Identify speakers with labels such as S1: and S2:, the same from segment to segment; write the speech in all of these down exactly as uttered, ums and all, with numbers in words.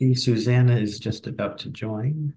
S1: See, Susanna is just about to join.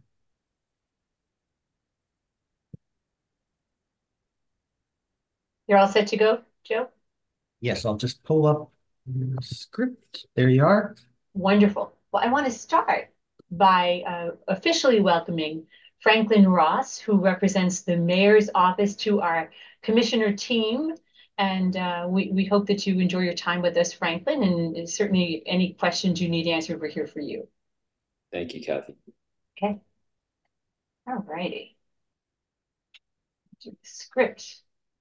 S2: You're all set to go, Joe?
S1: Yes, I'll just pull up the script. There you are.
S2: Wonderful. Well, I want to start by uh, officially welcoming Franklin Ross, who represents the mayor's office, to our commissioner team. And uh, we, we hope that you enjoy your time with us, Franklin, and certainly any questions you need answered, we're here for you.
S3: Thank you, Kathy.
S2: Okay. All righty. Do the script.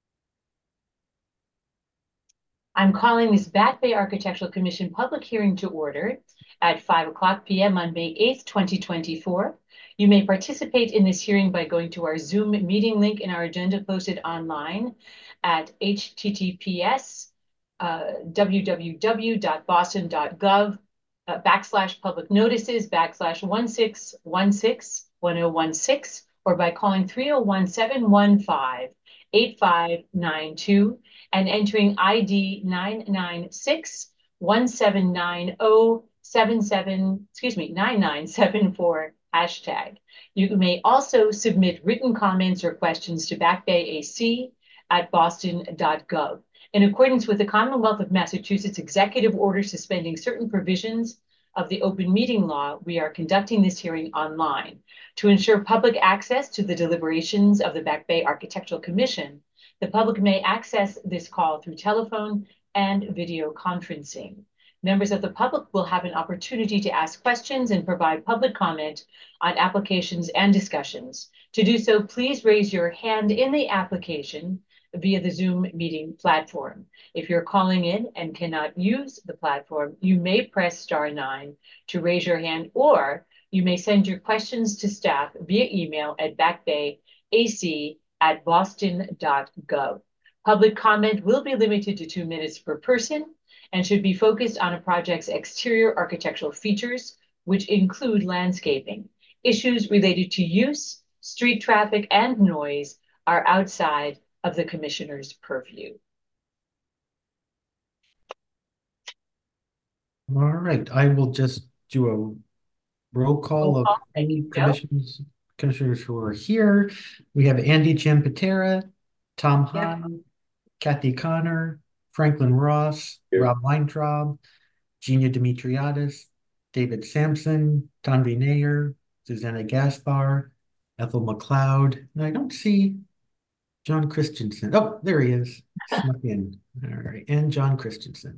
S2: I'm calling this Back Bay Architectural Commission public hearing to order at five o'clock p m on May eighth, twenty twenty-four. You may participate in this hearing by going to our Zoom meeting link in our agenda posted online at https uh, www.boston.gov uh, backslash public notices backslash one six one six one zero one six or by calling three oh one, seven one five, eight five nine two and entering I D nine nine six one seven nine zero seven seven, excuse me, nine nine seven four hashtag. You may also submit written comments or questions to backbayac at boston.gov. In accordance with the Commonwealth of Massachusetts Executive Order suspending certain provisions of the open meeting law, we are conducting this hearing online. To ensure public access to the deliberations of the Back Bay Architectural Commission, the public may access this call through telephone and video conferencing. Members of the public will have an opportunity to ask questions and provide public comment on applications and discussions. To do so, please raise your hand in the application via the Zoom meeting platform. If you're calling in and cannot use the platform, you may press star nine to raise your hand, or you may send your questions to staff via email at backbayac at boston.gov. Public comment will be limited to two minutes per person and should be focused on a project's exterior architectural features, which include landscaping. Issues related to use, street traffic, and noise are outside of the commissioner's purview.
S1: All right, I will just do a roll call
S2: Roll
S1: of
S2: call. Thank you,
S1: any
S2: Joe.
S1: commissions, commissioners who are here. We have Andy Champatera, Tom
S2: Yep.
S1: Hahn, Kathy Connor, Franklin Ross,
S3: Here.
S1: Rob Weintraub, Gina Dimitriadis, David Sampson, Tanvi Nair, Susanna Gaspar, Ethel McLeod, and I don't see John Christensen. Oh, there he is. Snuck in. All right. And John Christensen.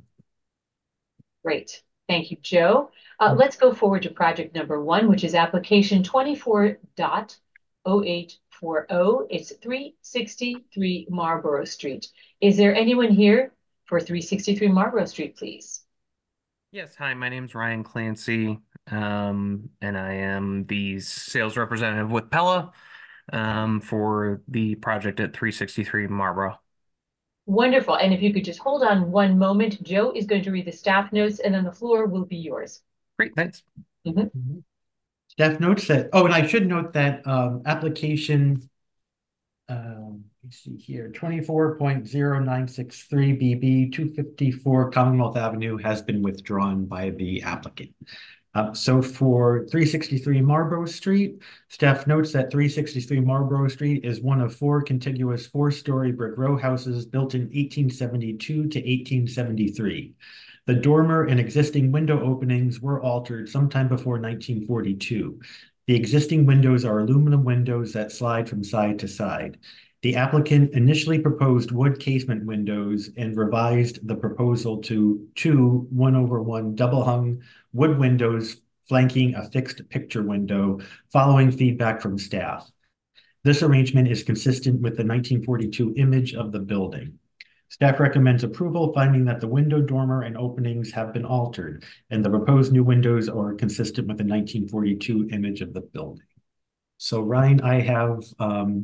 S2: Great. Thank you, Joe. Uh, let's go forward to project number one, which is application twenty-four point oh eight four oh. It's three sixty-three Marlborough Street. Is there anyone here for three sixty-three Marlborough Street, please?
S4: Yes, hi, my name's Ryan Clancy, um, and I am the sales representative with Pella um, for the project at three sixty-three Marlborough.
S2: Wonderful. And if you could just hold on one moment, Joe is going to read the staff notes and then the floor will be yours.
S4: Great, thanks.
S2: Mhm.
S1: Staff notes that, oh, and I should note that um, application, um, let's see here, twenty-four point oh nine six three B B two fifty-four Commonwealth Avenue has been withdrawn by the applicant. Uh, so for three sixty-three Marlborough Street, staff notes that three sixty-three Marlborough Street is one of four contiguous four-story brick row houses built in eighteen seventy-two to eighteen seventy-three. The dormer and existing window openings were altered sometime before nineteen forty-two. The existing windows are aluminum windows that slide from side to side. The applicant initially proposed wood casement windows and revised the proposal to two one over one double hung wood windows flanking a fixed picture window following feedback from staff. This arrangement is consistent with the nineteen forty-two image of the building. Staff recommends approval, finding that the window dormer and openings have been altered, and the proposed new windows are consistent with the nineteen forty-two image of the building. So Ryan, I have um,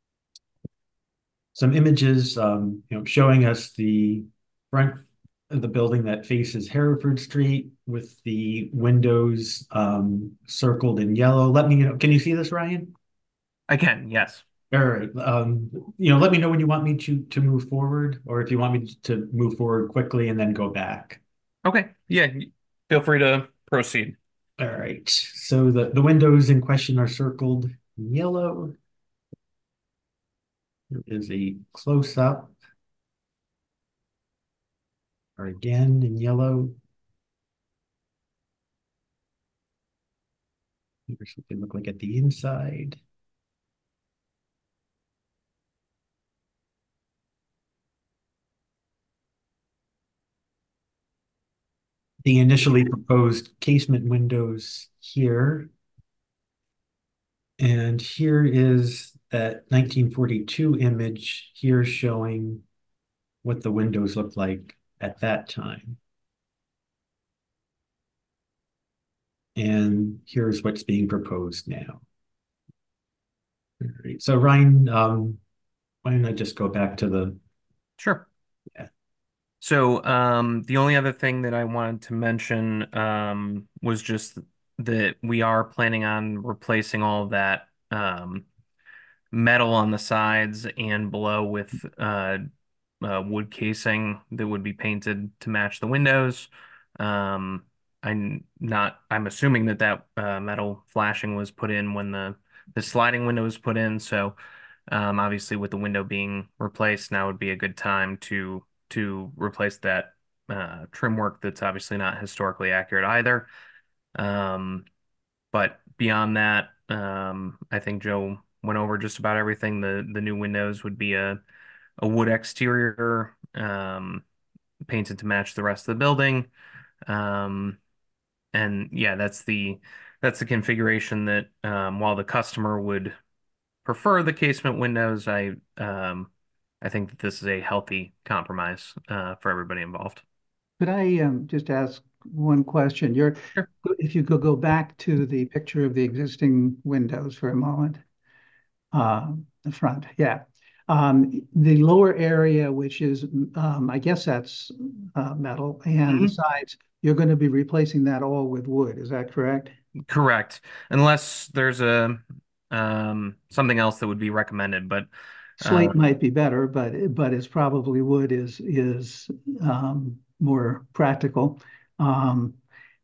S1: some images um, you know, showing us the front of the building that faces Hereford Street with the windows um, circled in yellow. Let me, you know, can you see this, Ryan?
S4: I can, yes.
S1: All right. Um, you know, let me know when you want me to to move forward, or if you want me to move forward quickly and then go back.
S4: Okay, yeah, feel free to proceed.
S1: All right, so the, the windows in question are circled in yellow. There is a close-up, or again in yellow. Here's what they look like at the inside. The initially proposed casement windows here. And here is that nineteen forty-two image here showing what the windows looked like at that time. And here's what's being proposed now. All right, so Ryan, um, why don't I just go back to the,
S4: Sure.
S1: Yeah.
S4: So, um, the only other thing that I wanted to mention, um, was just that we are planning on replacing all of that, um, metal on the sides and below with, uh, uh, wood casing that would be painted to match the windows. Um, I'm not, I'm assuming that that, uh, metal flashing was put in when the, the sliding window was put in. So, um, obviously with the window being replaced, now would be a good time to, to replace that, uh, trim work that's obviously not historically accurate either. Um, but beyond that, um, I think Joe went over just about everything. The, the new windows would be a, a wood exterior, um, painted to match the rest of the building. Um, and yeah, that's the that's the configuration that, um, while the customer would prefer the casement windows, I um, I think that this is a healthy compromise, uh, for everybody involved.
S3: Could I um, just ask one question? You're,
S4: Sure.
S3: if you could go back to the picture of the existing windows for a moment. Uh, the front, yeah. Um, the lower area, which is, um, I guess that's uh, metal, and the
S4: Mhm.
S3: sides, you're going to be replacing that all with wood. Is that correct?
S4: Correct. Unless there's a um, something else that would be recommended, but uh,
S3: Slate might be better, but but it's probably wood is is um, more practical. Um,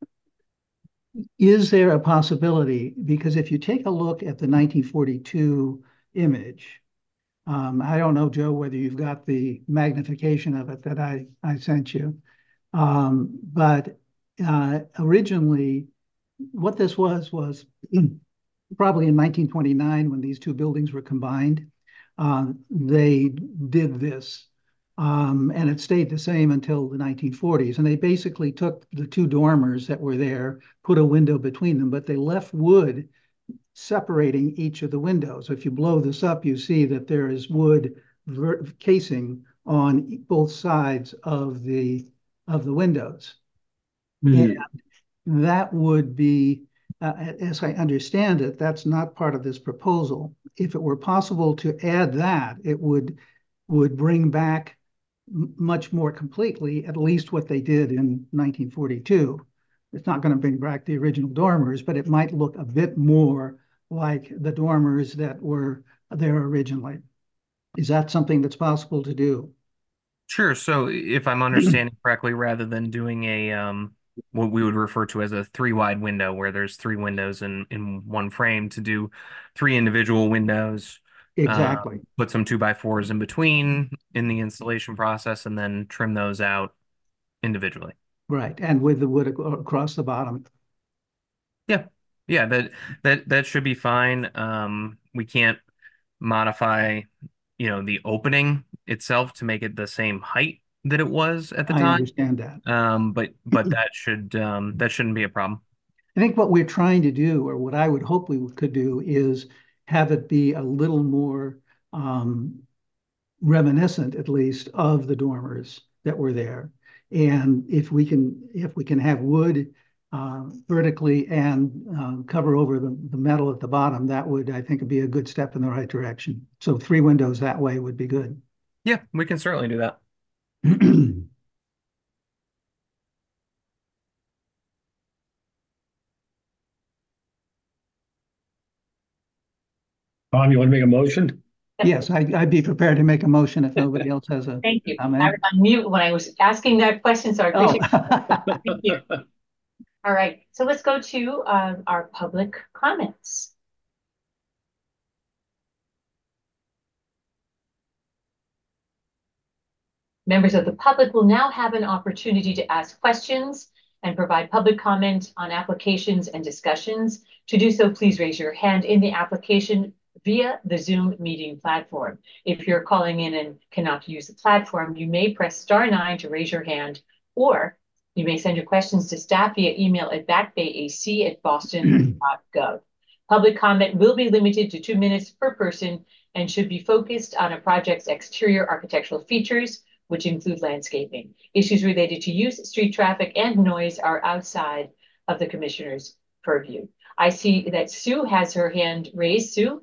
S3: Is there a possibility? Because if you take a look at the nineteen forty-two image, um, I don't know, Joe, whether you've got the magnification of it that I, I sent you. Um, but uh, originally, what this was was probably in nineteen twenty-nine when these two buildings were combined. Uh, they did this, um, and it stayed the same until the nineteen forties. And they basically took the two dormers that were there, put a window between them, but they left wood separating each of the windows. If you blow this up, you see that there is wood casing on both sides of the of the windows. And that would be, uh, as I understand it, that's not part of this proposal. If it were possible to add that, it would would bring back much more completely, at least what they did in nineteen forty-two. It's not going to bring back the original dormers, but it might look a bit more like the dormers that were there originally. Is that something that's possible to do?
S4: sure. So if I'm understanding correctly, rather than doing a um, what we would refer to as a three wide window, where there's three windows in in one frame, to do three individual windows, uh,
S3: Exactly.
S4: put some two by fours in between in the installation process, and then trim those out individually.
S3: Right. And with the wood ac- across the bottom.
S4: Yeah, yeah, that that that should be fine. Um, we can't modify, you know, the opening itself to make it the same height that it was at the
S3: I
S4: time.
S3: understand that.
S4: Um, but but that should um that shouldn't be a problem.
S3: I think what we're trying to do, or what I would hope we could do, is have it be a little more um, reminiscent, at least, of the dormers that were there. And if we can, if we can have wood uh, vertically and uh, cover over the, the metal at the bottom, that would, I think, be a good step in the right direction. So three windows that way would be good.
S4: Yeah, we can certainly do that.
S5: Tom, you want to make a motion?
S3: Yes, I, I'd be prepared to make a motion if nobody else has a
S2: Thank you. I
S3: comment.
S2: was on mute when I was asking that question, so I
S3: Oh.
S2: appreciate it. Thank you. All right, so let's go to uh, our public comments. Members of the public will now have an opportunity to ask questions and provide public comment on applications and discussions. To do so, please raise your hand in the application via the Zoom meeting platform. If you're calling in and cannot use the platform, you may press star nine to raise your hand, or you may send your questions to staff via email at backbayac at boston dot gov. Public comment will be limited to two minutes per person and should be focused on a project's exterior architectural features, which include landscaping. Issues related to use, street traffic, and noise are outside of the commissioner's purview. I see that Sue has her hand raised. Sue?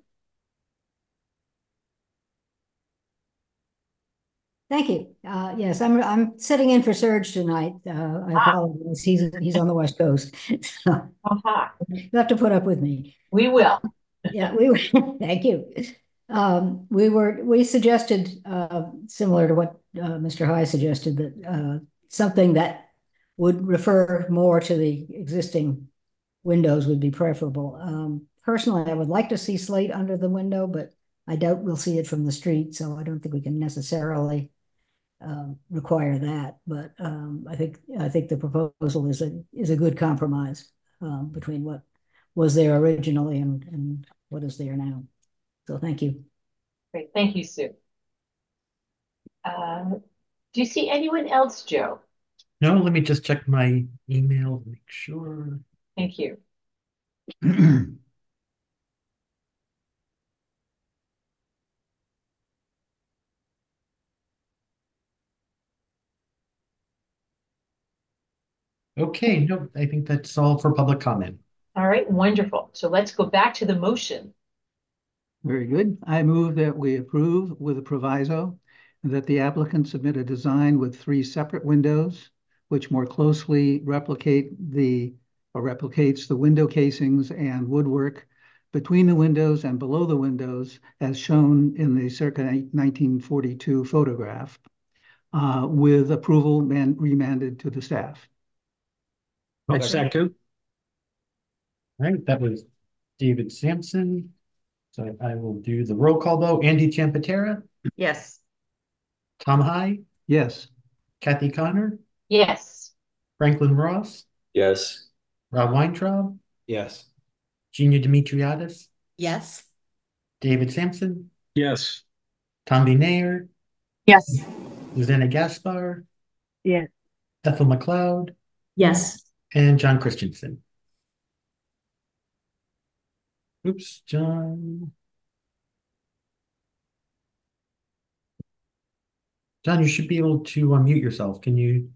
S5: Thank you. Uh, yes, I'm I'm sitting in for Serge tonight. Uh, I apologize. He's he's on the West Coast. So
S2: Aha.
S5: you have to put up with me.
S2: We will.
S5: Yeah, we were, thank you. Um, we were, we suggested, uh, similar to what, uh, Mister High suggested, that, uh, something that would refer more to the existing windows would be preferable. Um, personally, I would like to see slate under the window, but I doubt we'll see it from the street, so I don't think we can necessarily, um, require that. But, um, I think, I think the proposal is a, is a good compromise, um, between what was there originally and, and what is there now. So thank you.
S2: Great. Thank you, Sue. Uh, do you see anyone else, Joe?
S1: No, let me just check my email to make sure.
S2: Thank you.
S1: Okay, no, I think that's all for public comment.
S2: All right, wonderful. So let's go back to the motion.
S3: Very good. I move that we approve with a proviso that the applicant submit a design with three separate windows, which more closely replicate the, or replicates the window casings and woodwork between the windows and below the windows, as shown in the circa nineteen forty-two photograph, uh, with approval man remanded to the staff.
S6: I second.
S1: All right, that was David Sampson. So I will do the roll call vote. Andy Champatera,
S7: Yes.
S1: Tom High,
S3: Yes.
S1: Kathy Connor,
S2: Yes.
S1: Franklin Ross,
S6: Yes.
S1: Rob Weintraub,
S6: Yes.
S1: Gina Dimitriadis,
S7: Yes.
S1: David Sampson,
S6: Yes.
S1: Tom Nair,
S7: Yes.
S1: Susanna Gaspar,
S7: Yes.
S1: Ethel McLeod,
S7: Yes.
S1: and John Christensen. Oops, John. John, you should be able to unmute yourself. Can you?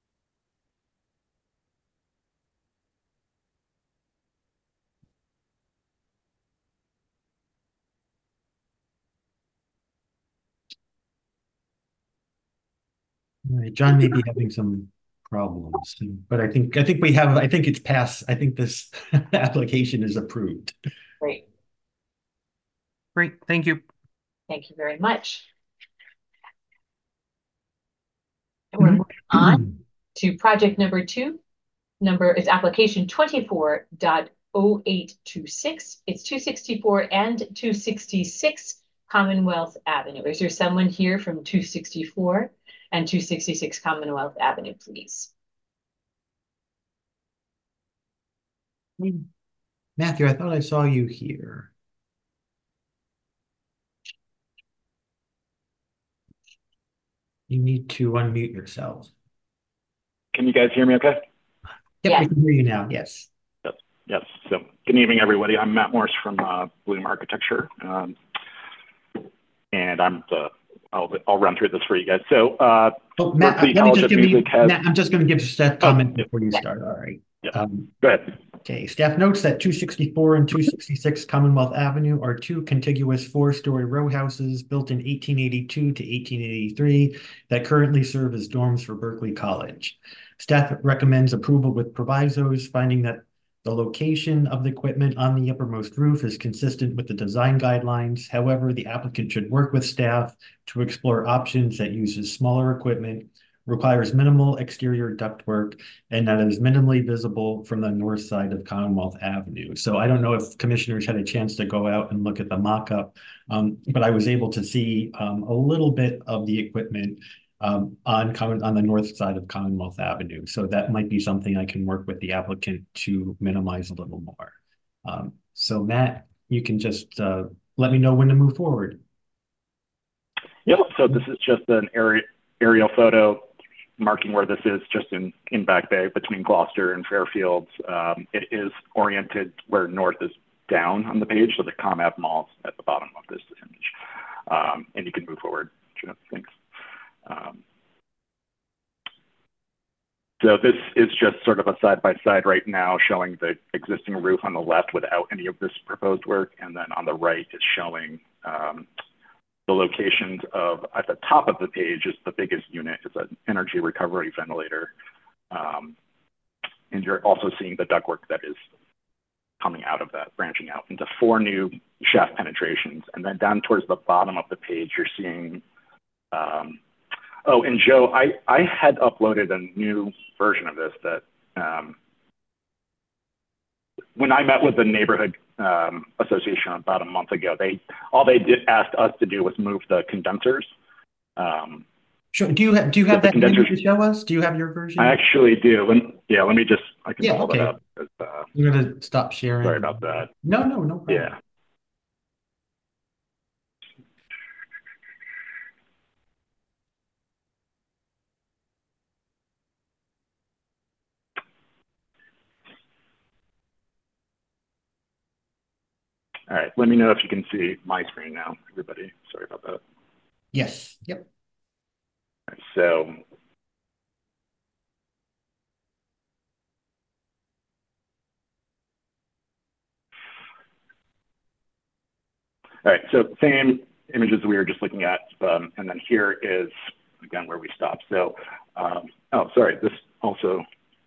S1: All right, John may be having some problems, but I think I think we have. I think it's passed. I think this application is approved.
S2: Great.
S4: Great, thank you.
S2: Thank you very much. And we're moving on to project number two. Number is application twenty-four dot oh eight two six. It's two sixty-four and two sixty-six Commonwealth Avenue. Is there someone here from two sixty-four and two sixty-six Commonwealth Avenue, please?
S1: Matthew, I thought I saw you here. You need to unmute yourself.
S8: Can you guys hear me okay?
S1: Yep,
S2: Yes.
S1: we can hear you now. Yes.
S8: Yes. Yes. So good evening, everybody. I'm Matt Morse from uh, Bloom Architecture. Um, and I'm the, I'll, I'll run through this for you guys. So uh,
S1: Oh, Matt,
S8: Berkeley
S1: let me
S8: College
S1: just
S8: of
S1: give me,
S8: Music has-
S1: Matt, I'm just going to give staff comment
S8: yeah.
S1: before you
S2: Yeah.
S1: start. All right.
S8: Yeah.
S1: Um,
S8: Go ahead.
S1: Okay, staff notes that two sixty-four and two sixty-six Commonwealth Avenue are two contiguous four-story row houses built in eighteen eighty-two to eighteen eighty-three that currently serve as dorms for Berkeley College. Staff recommends approval with provisos, finding that the location of the equipment on the uppermost roof is consistent with the design guidelines. However, the applicant should work with staff to explore options that uses smaller equipment requires minimal exterior ductwork, and that is minimally visible from the north side of Commonwealth Avenue. So I don't know if commissioners had a chance to go out and look at the mock-up, um, but I was able to see um, a little bit of the equipment um, on common on the north side of Commonwealth Avenue. So that might be something I can work with the applicant to minimize a little more. Um, so Matt, you can just uh, let me know when to move forward.
S8: Yep, so this is just an area, aerial photo marking where this is, just in, in Back Bay between Gloucester and Fairfield. Um, it is oriented where north is down on the page, so the ComAv Mall is at the bottom of this image. Um, and you can move forward. Thanks. Um, so this is just sort of a side-by-side right now showing the existing roof on the left without any of this proposed work, and then on the right is showing um, the locations of, at the top of the page is the biggest unit, is an energy recovery ventilator. Um, and you're also seeing the ductwork that is coming out of that, branching out into four new shaft penetrations. And then down towards the bottom of the page, you're seeing, um, oh, and Joe, I, I had uploaded a new version of this that, um, when I met with the neighborhood um, association about a month ago, they all they did asked us to do was move the condensers. Um,
S1: Sure. Do you have do you have
S8: the
S1: that
S8: condensers
S1: image to show us? Do you have your version?
S8: I actually do. Let, yeah, let me just I can
S1: Yeah,
S8: pull
S1: okay.
S8: it up. Uh,
S1: You're gonna stop sharing.
S8: sorry about that.
S1: No, no, no problem.
S8: Yeah. All right, let me know if you can see my screen now, everybody. Sorry about that.
S1: Yes. Yep.
S8: All right, so all right, so same images we were just looking at, um, and then here is again where we stopped. So, um, oh, sorry, this also.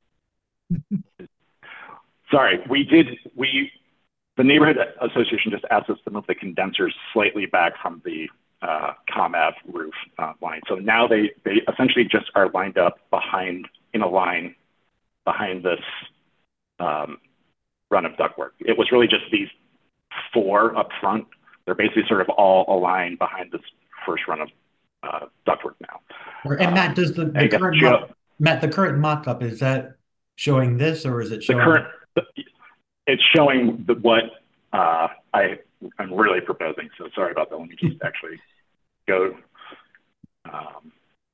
S8: Sorry, we did we. The neighborhood association just asked us to move the condensers slightly back from the uh, ComAv roof uh, line. So now they, they essentially just are lined up behind, in a line behind this um, run of ductwork. It was really just these four up front. They're basically sort of all aligned behind this first run of uh, ductwork now.
S1: And Matt, does the, the current
S8: Joe,
S1: mock, Matt, the current mock-up, is that showing this or is it showing?
S8: The current, it's showing the, what uh, I, I'm really proposing. So sorry about that. Let me just actually go. Um,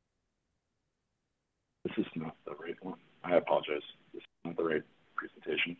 S8: this is not the right one. I apologize. This is not the right presentation.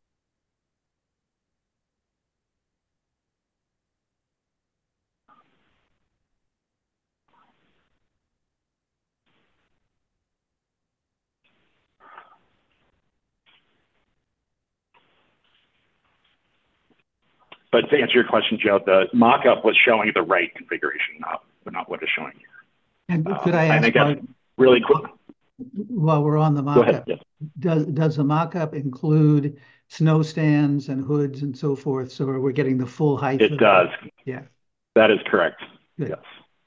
S8: But to answer your question, Joe, the mock-up was showing the right configuration, not, not what is showing here.
S3: And
S8: Um,
S3: could I
S8: I
S3: ask,
S8: think
S3: while,
S8: that's really quick.
S3: while we're on the
S8: Go ahead.
S3: mock-up,
S8: Yes.
S3: does, does the mock-up include snow stands and hoods and so forth? So we're getting the full height?
S8: It
S3: of
S8: does.
S3: Yeah.
S8: That is correct.
S3: Good.
S8: Yes.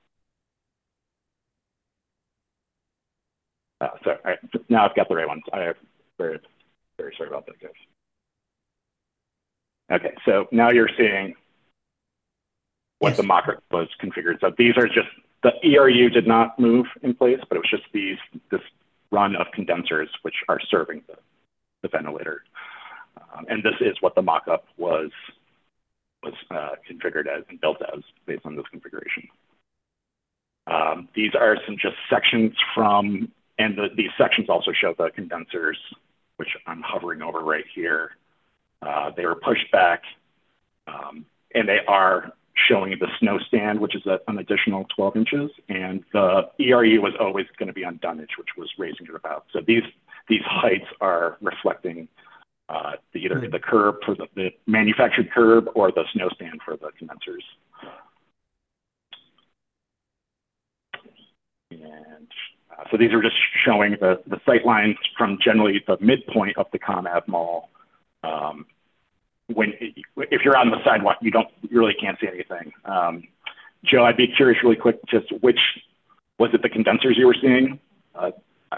S8: Uh, sorry. All right. Now I've got the right ones. I am very, very sorry about that, guys. Okay, so now you're seeing what
S1: Yes.
S8: the mock-up was configured. So these are just, the E R U did not move in place, but it was just these, this run of condensers which are serving the, the ventilator. Um, and this is what the mock-up was, was uh, configured as and built as based on this configuration. Um, these are some just sections from, and the, these sections also show the condensers, which I'm hovering over right here. Uh, they were pushed back, um, and they are showing the snow stand, which is a, an additional twelve inches, and the E R U was always going to be on dunnage, which was raising it about. So these these heights are reflecting uh, the, either the curb for the, the manufactured curb or the snow stand for the condensers. And uh, so these are just showing the, the sight lines from generally the midpoint of the ComAv Mall. Um, when if you're on the sidewalk, you don't you really can't see anything. Um, Joe, I'd be curious really quick, just which was it the condensers you were seeing Uh,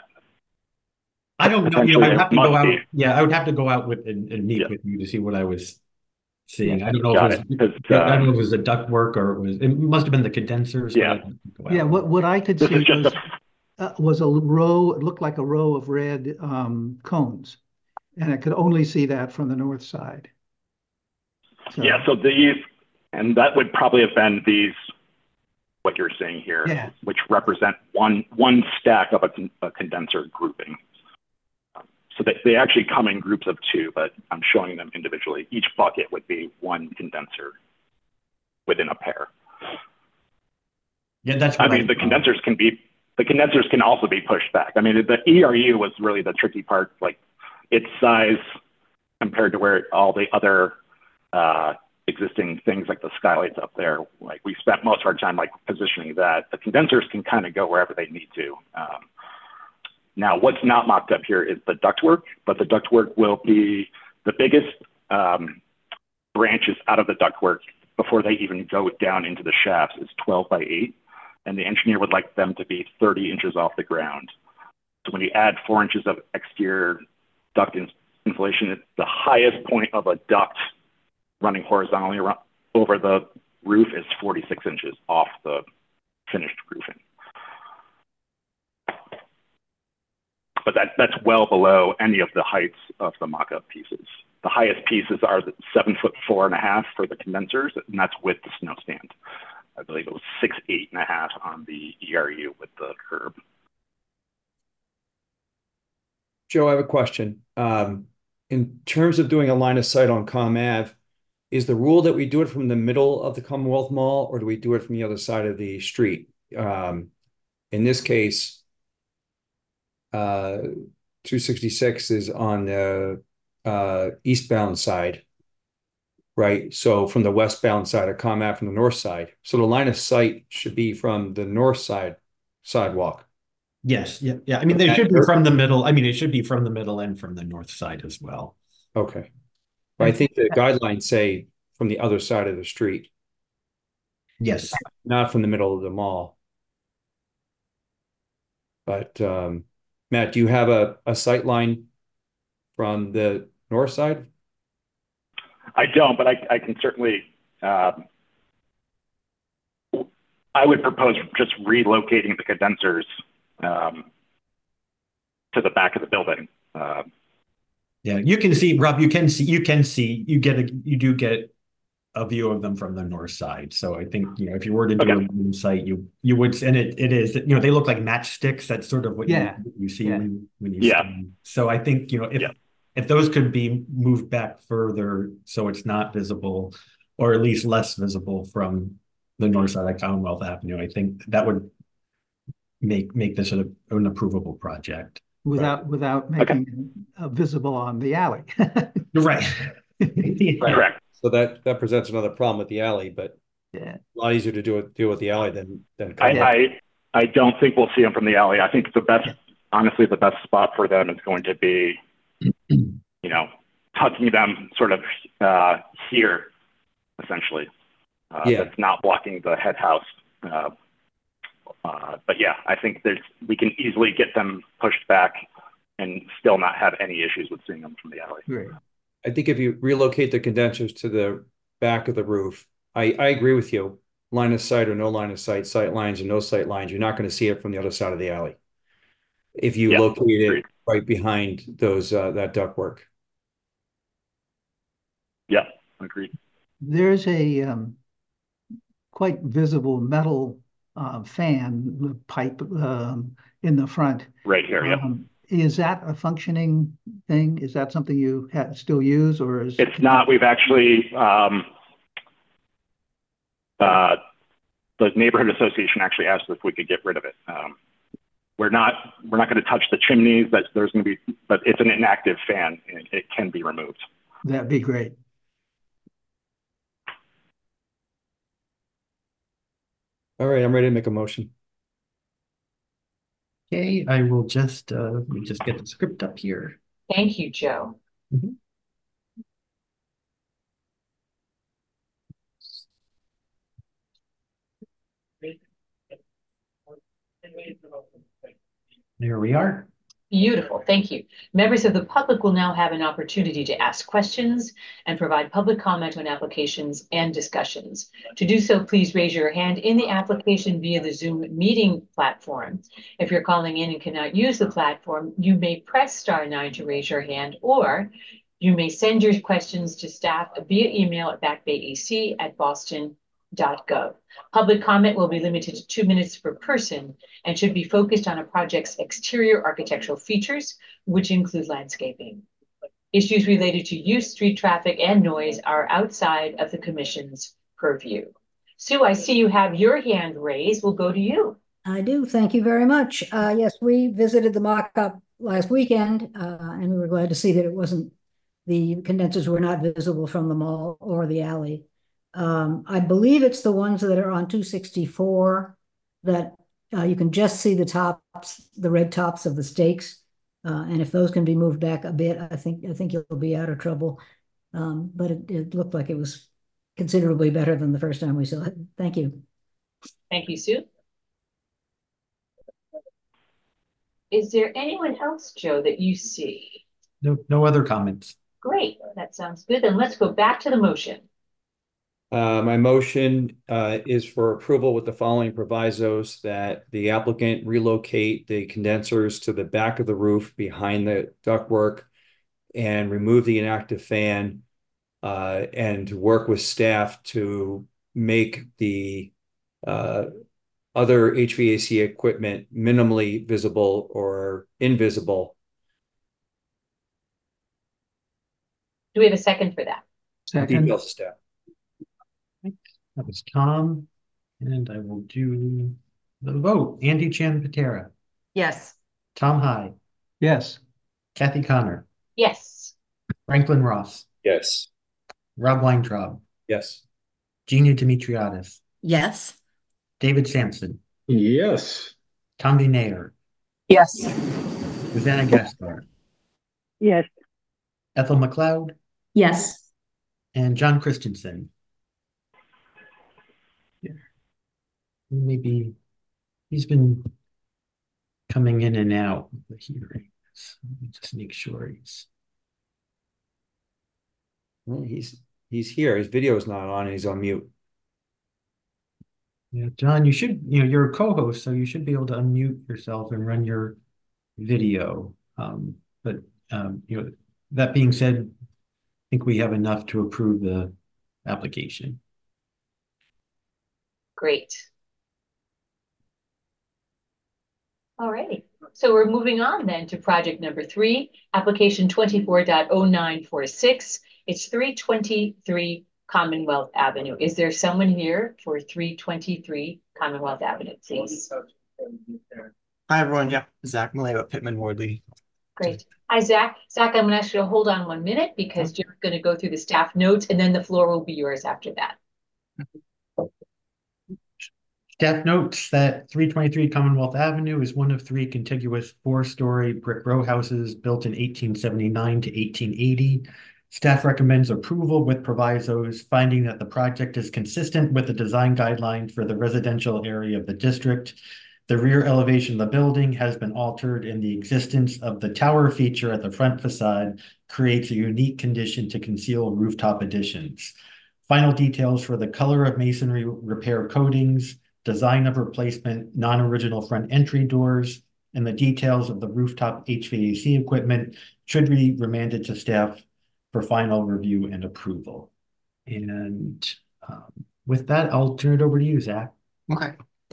S1: I don't know, you know,
S8: potentially
S1: I'd
S8: it
S1: have to go
S8: must
S1: out,
S8: be.
S1: yeah, I would have to go out with and, and meet
S8: Yeah.
S1: with you to see what I was seeing. I don't know
S8: Got
S1: if
S8: it.
S1: it was,
S8: 'Cause,
S1: yeah, I don't know
S8: um,
S1: if it was the ductwork or it was, it must have been the condensers. but
S8: Yeah.
S1: I'd have to go
S3: Yeah,
S1: out.
S3: what, what I could
S8: This
S3: see
S8: is just
S3: was,
S8: a,
S3: uh, was a row, it looked like a row of red um, cones. And I could only see that from the north side. So,
S8: yeah, so these, and that would probably have been these, what you're seeing here,
S3: Yeah.
S8: which represent one, one stack of a, con- a condenser grouping. Um, So they, they actually come in groups of two, but I'm showing them individually. Each bucket would be one condenser within a pair.
S1: Yeah, that's
S8: I
S1: what
S8: mean, the condensers can be, the condensers can also be pushed back. I mean, the E R U was really the tricky part, like its size compared to where all the other uh, existing things like the skylights up there, like we spent most of our time like positioning that. The condensers can kind of go wherever they need to. Um, now, what's not mocked up here is the ductwork, but the ductwork will be the biggest um, branches out of the ductwork before they even go down into the shafts is twelve by eight. And the engineer would like them to be thirty inches off the ground. So when you add four inches of exterior duct in insulation, it's the highest point of a duct running horizontally around, over the roof is forty-six inches off the finished roofing. But that, that's well below any of the heights of the mock-up pieces. The highest pieces are the seven foot four and a half for the condensers, and that's with the snow stand. I believe it was six, eight and a half on the E R U with the curb.
S9: Joe, I have a question. Um, in terms of doing a line of sight on Com Ave, is the rule that we do it from the middle of the Commonwealth Mall, or do we do it from the other side of the street? Um, in this case, uh, two sixty-six is on the uh, eastbound side, right? So from the westbound side of Com Ave from the north side. So the line of sight should be from the north side sidewalk.
S1: Yes, yeah, yeah. I mean, they should be from the middle. I mean, it should be from the middle and from the north side as well.
S9: Okay. But I think the guidelines say from the other side of the street,
S1: Yes.
S9: not from the middle of the mall. But um, Matt, do you have a, a sight line from the north side?
S8: I don't, but I, I can certainly, um, I would propose just relocating the condensers um, to the back of the building. Uh,
S1: Yeah, you can see, Rob, you can see, you can see, you get a, you do get a view of them from the north side. So I think, you know, if you were to do
S8: Okay.
S1: a moon site, you, you would, and it, it is, you know, they look like matchsticks. That's sort of what
S3: Yeah,
S1: you, you see
S3: yeah.
S1: when, when you
S8: Yeah.
S1: stand. So I think, you know, if,
S8: Yeah.
S1: if those could be moved back further, so it's not visible, or at least less visible from the north side of Commonwealth Avenue, I think that would make, make this a, an approvable project.
S3: without, without making it uh, visible on the alley.
S1: Right.
S9: Right.
S8: Correct.
S9: So that that presents another problem with the alley, but
S3: Yeah.
S9: a lot easier to do it deal with the alley than than
S8: I,
S3: Yeah.
S8: I, I don't think we'll see them from the alley. I think the best,
S3: Yeah.
S8: honestly, the best spot for them is going to be, you know, tucking them sort of uh, here, essentially. Uh,
S9: Yeah.
S8: That's not blocking the head house. Uh, uh, but yeah, I think there's, we can easily get them pushed back and still not have any issues with seeing them from the alley.
S3: Great.
S9: I think if you relocate the condensers to the back of the roof, I, I agree with you. Line of sight or no line of sight, sight lines or no sight lines, you're not going to see it from the other side of the alley. If you
S8: Yeah,
S9: locate it
S8: agreed.
S9: right behind those uh, that ductwork.
S8: Yeah, agreed.
S3: There's a um, quite visible metal uh, fan pipe um, in the front.
S8: Right here, yeah.
S3: Um, Is that a functioning thing? Is that something you ha still use, or is
S8: It's not. We've actually, um, uh, the neighborhood association actually asked if we could get rid of it. Um, we're not, we're not going to touch the chimneys. That there's going to be, but it's an inactive fan and it can be removed.
S3: That'd be great.
S9: All right, I'm ready to make a motion.
S1: Okay, I will just, uh, let me just get the script up here.
S2: Thank you, Joe.
S1: Mhm. There we are.
S2: Beautiful, thank you. Members of the public will now have an opportunity to ask questions and provide public comment on applications and discussions. To do so, please raise your hand in the application via the Zoom meeting platform. If you're calling in and cannot use the platform, you may press star nine to raise your hand, or you may send your questions to staff via email at backbayec at boston dot gov. Public comment will be limited to two minutes per person and should be focused on a project's exterior architectural features, which include landscaping. Issues related to use, street traffic, and noise are outside of the commission's purview. Sue, I see you have your hand raised. We'll go to you.
S5: I do. Thank you very much. Uh, yes, we visited the mock-up last weekend, uh, and we were glad to see that it wasn't, the condensers were not visible from the mall or the alley. Um, I believe it's the ones that are on two sixty-four that uh, you can just see the tops, the red tops of the stakes. Uh, and if those can be moved back a bit, I think I think you'll be out of trouble. Um, but it, it looked like it was considerably better than the first time we saw it. Thank you.
S2: Thank you, Sue. Is there anyone else, Joe, that you see?
S1: No, no other comments.
S2: Great, that sounds good. Then let's go back to the motion.
S9: Uh, my motion uh, is for approval with the following provisos: that the applicant relocate the condensers to the back of the roof behind the ductwork and remove the inactive fan, uh, and work with staff to make the uh, other H V A C equipment minimally visible or invisible.
S2: Do we have a second for that?
S3: Second.
S9: Details staff.
S1: That was Tom, and I will do the vote. Andy Chan Patera,
S7: Yes.
S1: Tom High,
S3: Yes.
S1: Kathy Connor,
S2: Yes.
S1: Franklin Ross,
S9: Yes.
S1: Rob Weintraub,
S9: Yes.
S1: Gina Dimitriadis,
S7: Yes.
S1: David Sampson,
S6: Yes.
S1: Tom Nair,
S7: Yes.
S1: Susanna Gaspar,
S7: Yes.
S1: Ethel McLeod,
S7: Yes.
S1: and John Christensen. Yeah. Maybe he's been coming in and out of the hearings. Let me just make sure he's.
S9: Well, he's he's here. His video is not on and he's on mute.
S1: Yeah, John, you should, you know, you're a co-host, so you should be able to unmute yourself and run your video. Um, but um, you know, that being said, I think we have enough to approve the application.
S2: Great. All right. So we're moving on then to project number three, application twenty-four point oh nine four six. It's three twenty-three Commonwealth Avenue. Is there someone here for three twenty-three Commonwealth Avenue, please?
S10: Hi, everyone. Yeah, Zach Malay, Pittman Wardley.
S2: Great. Hi, Zach. Zach, I'm going to ask you to hold on one minute because Jim's going to go through the staff notes and then the floor will be yours after that.
S1: Staff notes that three twenty-three Commonwealth Avenue is one of three contiguous four-story brick row houses built in eighteen seventy-nine to eighteen eighty. Staff recommends approval with provisos, finding that the project is consistent with the design guidelines for the residential area of the district. The rear elevation of the building has been altered, and the existence of the tower feature at the front facade creates a unique condition to conceal rooftop additions. Final details for the color of masonry repair coatings, design of replacement non-original front entry doors, and the details of the rooftop H V A C equipment should be remanded to staff for final review and approval. And um, with that, I'll turn it over to you, Zach.
S10: Okay.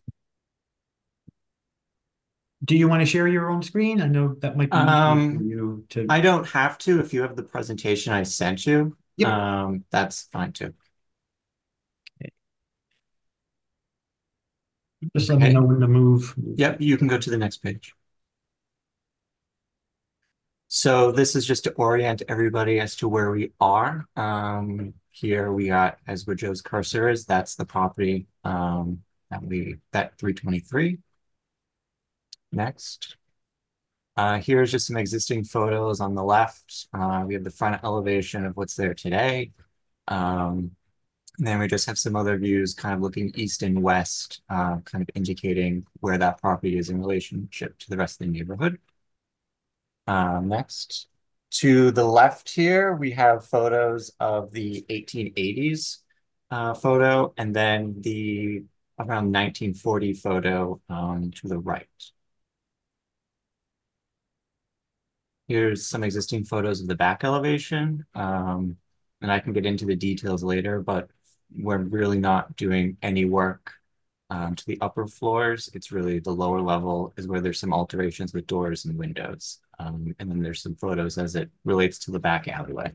S1: Do you want to share your own screen? I know that might be easier
S10: Um,
S1: for you to.
S10: I don't have to. If you have the presentation I sent you,
S1: Yep.
S10: um, that's fine too.
S1: Just let me
S10: Okay.
S1: know when to move.
S10: Yep, you can go to the next page. So this is just to orient everybody as to where we are. Um, here we got, as where Joe's cursor is, that's the property um, that we, that three twenty-three. Next. Uh, here's just some existing photos on the left. Uh, we have the front elevation of what's there today. Um, And then we just have some other views kind of looking east and west, uh, kind of indicating where that property is in relationship to the rest of the neighborhood. Um, next, to the left here, we have photos of the eighteen eighties uh, photo, and then the around nineteen forty photo um, to the right. Here's some existing photos of the back elevation, um, and I can get into the details later, but we're really not doing any work um, to the upper floors. It's really the lower level is where there's some alterations with doors and windows. Um, and then there's some photos as it relates to the back alleyway.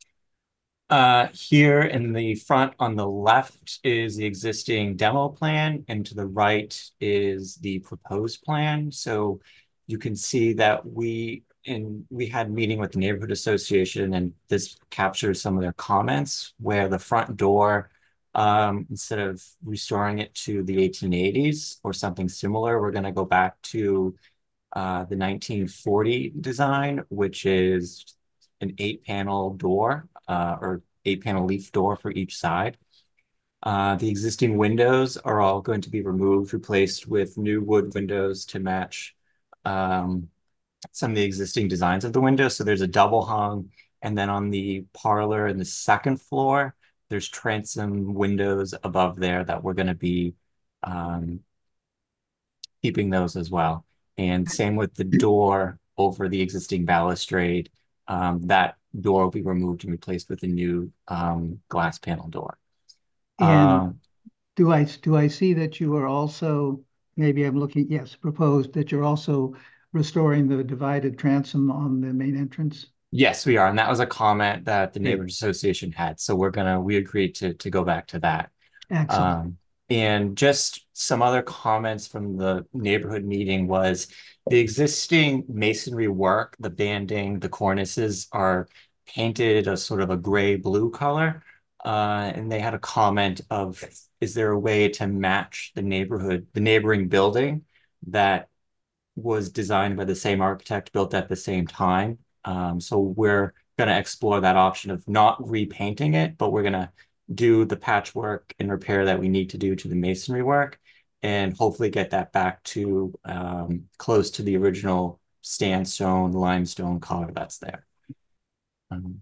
S10: Uh, here in the front on the left is the existing demo plan, and to the right is the proposed plan. So you can see that we in we had a meeting with the neighborhood association, and this captures some of their comments where the front door, um, instead of restoring it to the eighteen eighties or something similar, we're going to go back to uh, the nineteen forty design, which is an eight panel door uh, or eight panel leaf door for each side. Uh, the existing windows are all going to be removed, replaced with new wood windows to match um, some of the existing designs of the windows. So there's a double hung, and then on the parlor and the second floor, there's transom windows above there that we're going to be um, keeping those as well. And same with the door over the existing balustrade. Um, that door will be removed and replaced with a new um, glass panel door.
S3: And
S10: Uh,
S3: do I, do I see that you are also, maybe I'm looking, yes, proposed that you're also restoring the divided transom on the main entrance?
S10: yes, we are. And that was a comment that the
S3: Great.
S10: neighborhood association had. So we're gonna, we agreed to, to go back to that.
S3: Excellent.
S10: Um, and just some other comments from the neighborhood meeting was the existing masonry work, the banding, the cornices are painted a sort of a gray blue color. Uh, and they had a comment of, is there a way to match the neighborhood, the neighboring building that was designed by the same architect, built at the same time? Um, so we're going to explore that option of not repainting it, but we're going to do the patchwork and repair that we need to do to the masonry work, and hopefully get that back to um, close to the original sandstone, limestone color that's there. Um,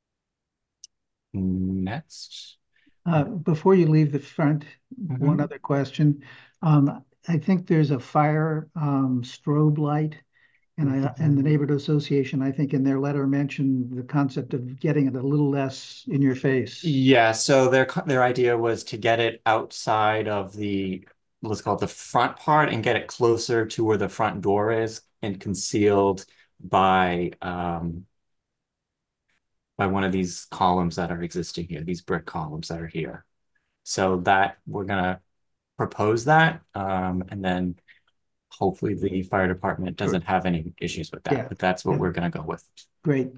S10: next.
S3: Uh, before you leave the front,
S10: Mm-hmm.
S3: one other question. Um, I think there's a fire um, strobe light, and I and the neighborhood association, I think in their letter mentioned the concept of getting it a little less in your face.
S10: Yeah, so their their idea was to get it outside of the, let's call it the front part, and get it closer to where the front door is and concealed by um by one of these columns that are existing here, these brick columns that are here. So that we're gonna propose that, um, and then hopefully the fire department doesn't have any issues with that,
S3: Yeah.
S10: but that's what
S3: Yeah.
S10: we're gonna go with.
S3: Great.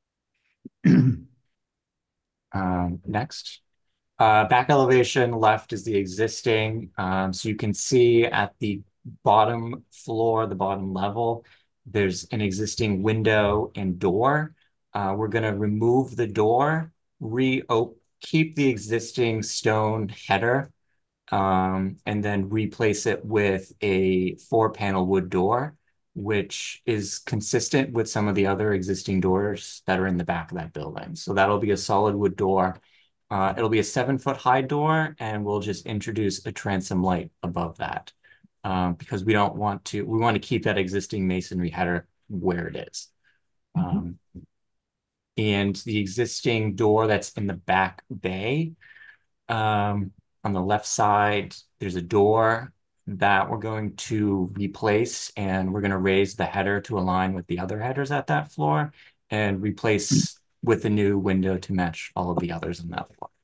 S10: Um, next. Uh, back elevation left is the existing. Um, so you can see at the bottom floor, the bottom level, there's an existing window and door. Uh, we're going to remove the door, re keep the existing stone header, um, and then replace it with a four panel wood door, which is consistent with some of the other existing doors that are in the back of that building. So that'll be a solid wood door. Uh, it'll be a seven foot high door, and we'll just introduce a transom light above that, um, because we don't want to, we want to keep that existing masonry header where it is.
S3: Mm-hmm.
S10: Um, and the existing door that's in the back bay, um, on the left side, there's a door that we're going to replace, and we're going to raise the header to align with the other headers at that floor and replace with a new window to match all of the others on that floor.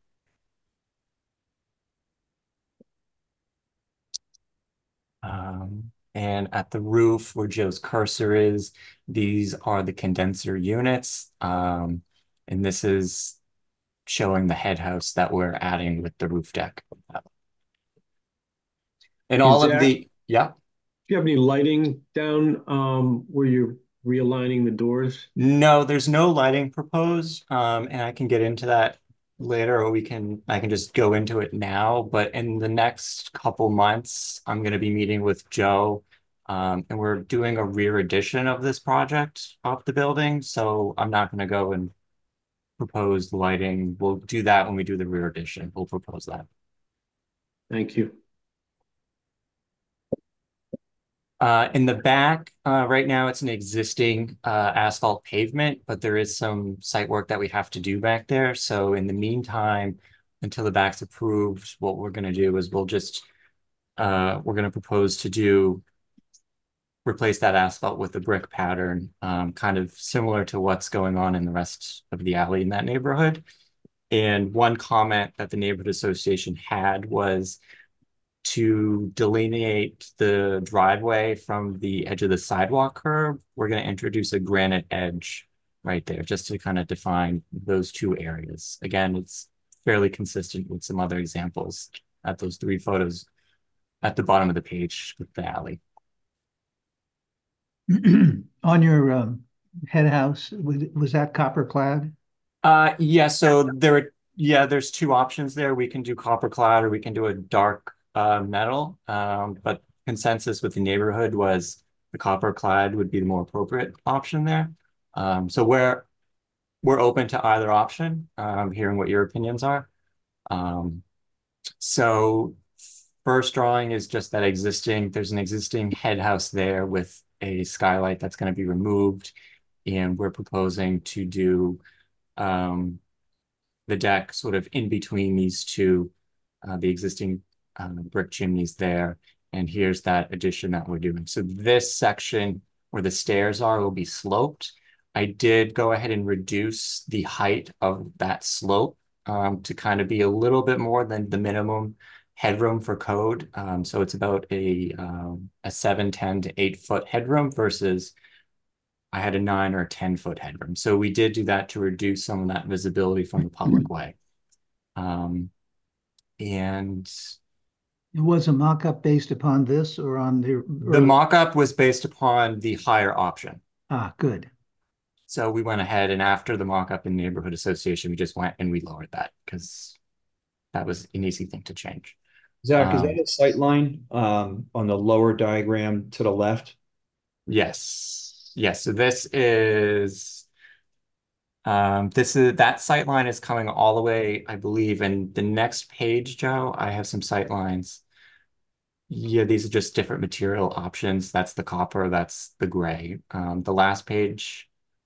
S10: Um, and at the roof where Joe's cursor is, these are the condenser units. Um, and this is showing the head house that we're adding with the roof deck. And all of the, yeah.
S6: Do you have any lighting down um, where you're realigning the doors?
S10: No, there's no lighting proposed, um, and I can get into that later, or we can, I can just go into it now, but in the next couple months, I'm gonna be meeting with Joe. Um, and we're doing a rear addition of this project of the building, so I'm not gonna go and propose lighting. We'll do that when we do the rear addition. We'll propose that.
S6: Thank you.
S10: Uh, in the back, uh, right now it's an existing uh, asphalt pavement, but there is some site work that we have to do back there. So in the meantime, until the back's approved, what we're going to do is we'll just, uh, we're going to propose to do, replace that asphalt with a brick pattern, um, kind of similar to what's going on in the rest of the alley in that neighborhood. And one comment that the neighborhood association had was to delineate the driveway from the edge of the sidewalk curb, we're going to introduce a granite edge right there just to kind of define those two areas. Again, it's fairly consistent with some other examples at those three photos at the bottom of the page with the alley.
S3: On your um, head house, was, was that copper clad?
S10: Uh, yeah, so there are, yeah, there's two options there. We can do copper clad or we can do a dark uh, metal. Um, but consensus with the neighborhood was the copper clad would be the more appropriate option there. Um, so we're we're open to either option, um, hearing what your opinions are. Um, so first drawing is just that existing, there's an existing head house there with a skylight that's going to be removed. And we're proposing to do um, the deck sort of in between these two, uh, the existing um, brick chimneys there. And here's that addition that we're doing. So this section where the stairs are will be sloped. I did go ahead and reduce the height of that slope um, to kind of be a little bit more than the minimum headroom for code. Um, so it's about a, um, a seven, ten to eight foot headroom versus I had a nine or a ten foot headroom. So we did do that to reduce some of that visibility from the public way. Um, and
S3: It was a mock-up based upon this or on the?
S10: the mock-up was based upon the higher option.
S3: Ah, good.
S10: So we went ahead and after the mock-up in neighborhood association, we just went and we lowered that because that was an easy thing to change.
S9: Zach, is
S10: Um,
S9: that a sight line um, on the lower diagram to the left?
S10: Yes. Yes. So this is um this is that sight line is coming all the way, I believe, in the next page, Joe. I have some sight lines. Yeah, these are just different material options. That's the copper, that's the gray. Um, the last page,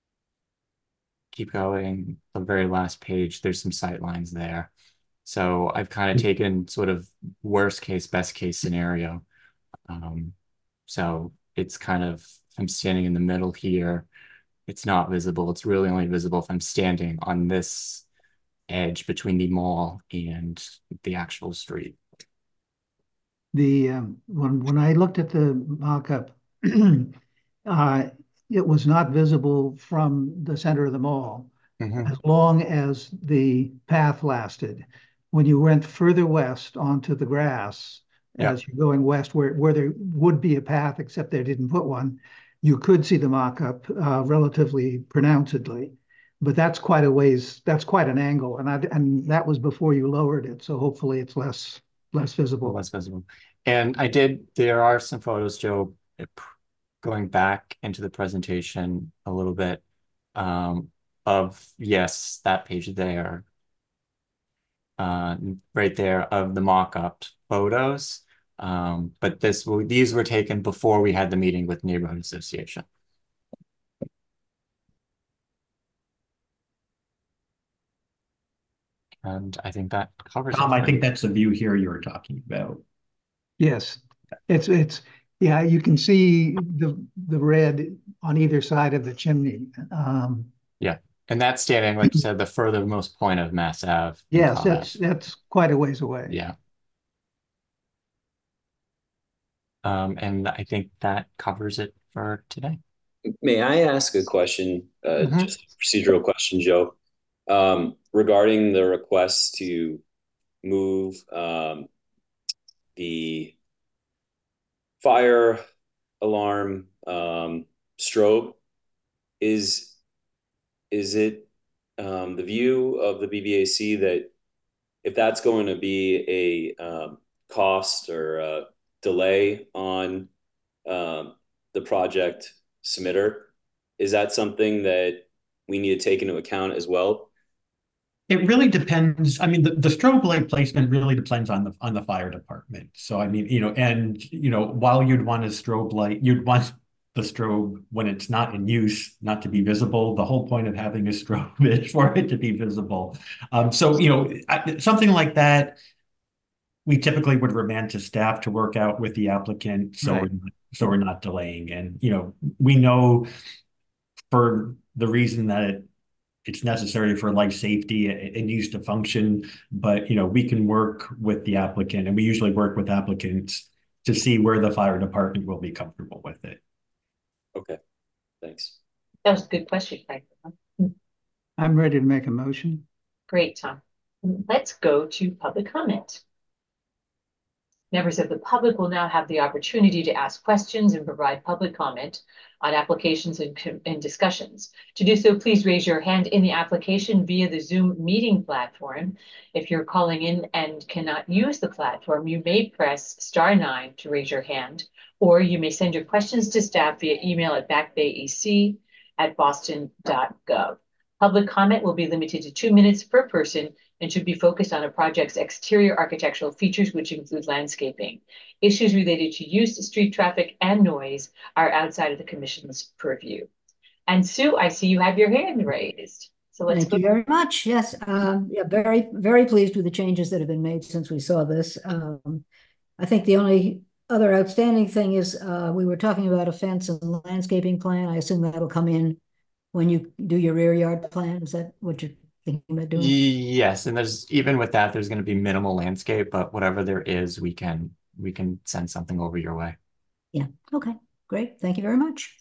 S10: keep going. The very last page, there's some sight lines there. So I've kind of taken sort of worst case, best case scenario. Um, so it's kind of, I'm standing in the middle here. It's not visible. It's really only visible if I'm standing on this edge between the mall and the actual street.
S3: The um, when when I looked at the mock-up, uh, it was not visible from the center of the mall
S10: Mhm.
S3: as long as the path lasted. When you went further west onto the grass,
S10: Yeah.
S3: as you're going west, where where there would be a path, except they didn't put one, you could see the mock-up uh, relatively pronouncedly. But that's quite a ways. That's quite an angle, and I and that was before you lowered it. So hopefully it's less less visible.
S10: Less visible. And I did, there are some photos, Joe, going back into the presentation a little bit um, of, yes, that page there, uh, right there of the mock-up photos. Um, but this, these were taken before we had the meeting with neighborhood association. And I think that covers it.
S1: Tom, I
S10: for
S1: think
S10: me.
S1: that's the view here you were talking about.
S3: Yes, it's it's yeah. You can see the the red on either side of the chimney. Um,
S10: Yeah, and that's standing, like you said, the furthermost point of Mass Ave. in
S3: yes,
S10: Cobb
S3: that's
S10: Ave.
S3: that's quite a ways away.
S10: Yeah. Um, and I think that covers it for today.
S11: May I ask a question, uh,
S10: Mhm.
S11: just a procedural question, Joe, um, regarding the request to move um, the fire alarm um, strobe? Is is it um, the view of the B B A C that if that's going to be a um, cost or a delay on um, the project submitter, is that something that we need to take into account as well?
S1: It really depends. I mean, the, the strobe light placement really depends on the on the fire department. So I mean, you know, and you know, while you'd want a strobe light, you'd want the strobe when it's not in use, not to be visible. The whole point of having a strobe is for it to be visible. Um, so you know, I, something like that, we typically would remand to staff to work out with the applicant, so
S3: Right.
S1: we're, so we're not delaying. And you know, we know for the reason that it it's necessary for life safety, it, it needs to function, but you know, we can work with the applicant, and we usually work with applicants to see where the fire department will be comfortable with it.
S11: Okay, thanks.
S2: That was a good question, Frank.
S3: I'm ready to make a motion.
S2: Great, Tom. Let's go to public comment. Members of the public will now have the opportunity to ask questions and provide public comment on applications and, and discussions. To do so, please raise your hand in the application via the Zoom meeting platform. If you're calling in and cannot use the platform, you may press star nine to raise your hand, or you may send your questions to staff via email at backbayec at boston dot gov. Public comment will be limited to two minutes per person and should be focused on a project's exterior architectural features, which include landscaping. Issues related to use, street traffic, and noise are outside of the commission's purview. And Sue, I see you have your hand raised. So let's
S5: Thank
S2: go.
S5: you very much. Yes, um, yeah, very, very pleased with the changes that have been made since we saw this. Um, I think the only other outstanding thing is uh, we were talking about a fence and landscaping plan. I assume that'll come in when you do your rear yard plan. Is that what you're thinking about doing?
S10: Yes, and there's even with that, there's going to be minimal landscape, but whatever there is, we can we can send something over your way.
S5: Yeah. Okay. Great. Thank you very much.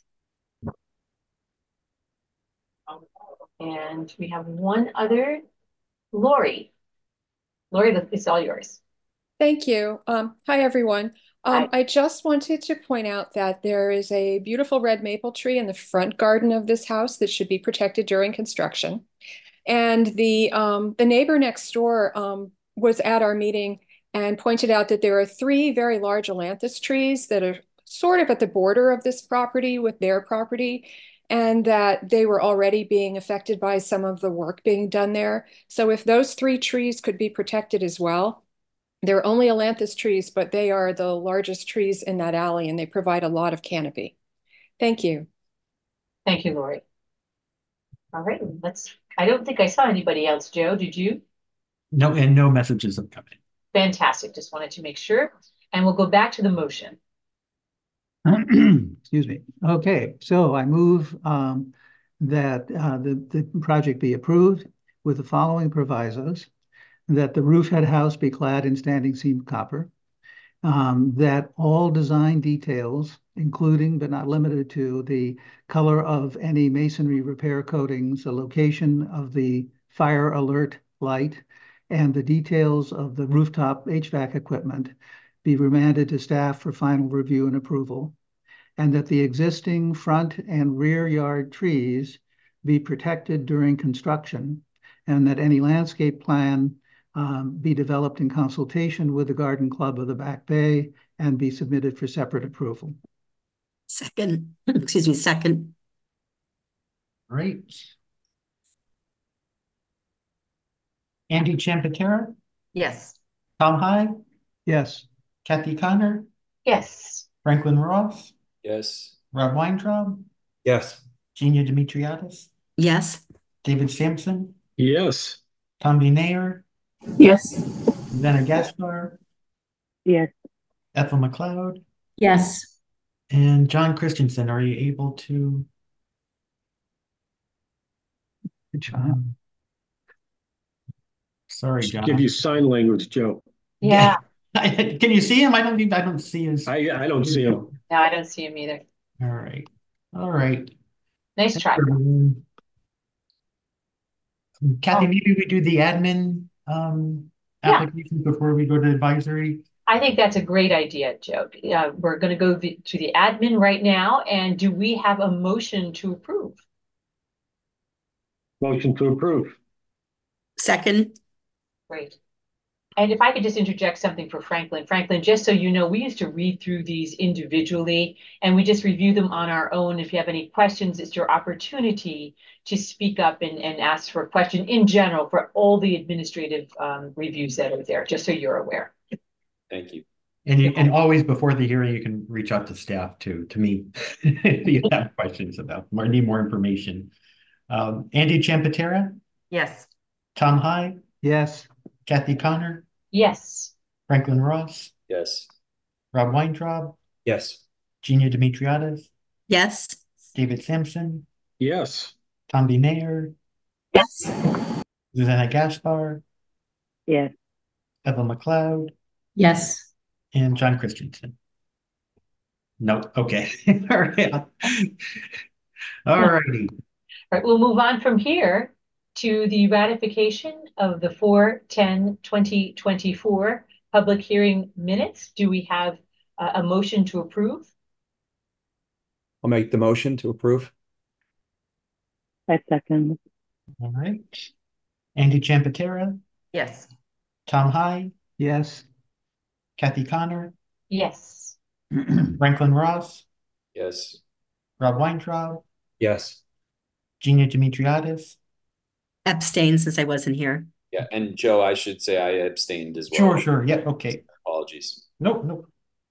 S2: And we have one other, Lori. Lori, it's all yours.
S12: Thank you. Um, hi, everyone. Um,
S2: Hi.
S12: I just wanted to point out that there is a beautiful red maple tree in the front garden of this house that should be protected during construction. And the um, the neighbor next door um, was at our meeting and pointed out that there are three very large ailanthus trees that are sort of at the border of this property with their property, and that they were already being affected by some of the work being done there. So if those three trees could be protected as well. They're only ailanthus trees, but they are the largest trees in that alley, and they provide a lot of canopy. Thank you.
S2: Thank you, Lori. All right, let's, I don't think I saw anybody else. Joe, did you?
S1: No, and no messages have come in.
S2: Fantastic. Just wanted to make sure. And we'll go back to the motion.
S3: Excuse me. Okay, so I move um, that uh, the, the project be approved with the following provisos: that the roof head house be clad in standing seam copper, um, that all design details, including but not limited to the color of any masonry repair coatings, the location of the fire alert light, and the details of the rooftop H V A C equipment be remanded to staff for final review and approval, and that the existing front and rear yard trees be protected during construction, and that any landscape plan um, be developed in consultation with the Garden Club of the Back Bay and be submitted for separate approval.
S7: Second, excuse me, second.
S1: Great. Andy Champatera,
S7: Yes.
S1: Tom Hyde,
S3: Yes.
S1: Kathy Connor,
S2: Yes.
S1: Franklin Ross,
S11: Yes.
S1: Rob Weintraub,
S9: Yes.
S1: Gina Dimitriadis,
S7: Yes.
S1: David Sampson,
S6: Yes.
S1: Tom B. Nair,
S7: Yes.
S1: Venna Gaspar,
S7: Yes.
S1: Ethel McLeod,
S7: Yes.
S1: and John Christensen. Are you able to?
S3: Good job.
S1: Um, sorry, John.
S6: Give you sign language, Joe.
S2: Yeah.
S1: Can you see him? I don't. I don't see his.
S6: I, I don't see him.
S2: No, I don't see him either.
S1: All right. All right.
S2: Nice try.
S1: Um, Kathy,
S2: Oh.
S1: maybe we do the admin um,
S2: Yeah.
S1: application before we go to advisory.
S2: I think that's a great idea, Joe. Uh, we're going to go the, to the admin right now. And do we have a motion to approve?
S6: Motion to approve.
S7: Second.
S2: Great. And if I could just interject something for Franklin. Franklin, just so you know, we used to read through these individually and we just review them on our own. If you have any questions, it's your opportunity to speak up and, and ask for a question in general for all the administrative um, reviews that are there, just so you're aware.
S11: Thank you.
S1: And you, and always before the hearing, you can reach out to staff too, to me, if you have questions about, or need more information. Um, Andy Champatera,
S7: Yes.
S1: Tom High,
S3: Yes.
S1: Kathy Connor,
S2: Yes.
S1: Franklin Ross,
S11: Yes.
S1: Rob Weintraub,
S9: Yes.
S1: Gina Dimitriades,
S7: Yes.
S1: David Sampson,
S6: Yes.
S1: Tom B. Mayer,
S7: Yes.
S1: Susanna Gaspar,
S7: Yes.
S1: Evan McLeod,
S7: Yes.
S1: and John Christensen. No, okay. All right. All righty.
S2: All right, we'll move on from here to the ratification of the four ten twenty twenty-four public hearing minutes. Do we have a, a motion to approve?
S9: I'll make the motion to approve.
S7: I second.
S1: All right. Andy Champatera,
S7: Yes.
S1: Tom High,
S3: Yes.
S1: Kathy Connor,
S2: Yes.
S1: Franklin Ross,
S11: Yes.
S1: Rob Weintraub,
S9: Yes.
S1: Gina Dimitriades.
S7: Abstain since I wasn't here.
S11: Yeah. And Joe, I should say I abstained as well.
S1: Sure, sure. Yeah, okay.
S11: Apologies.
S1: Nope, nope.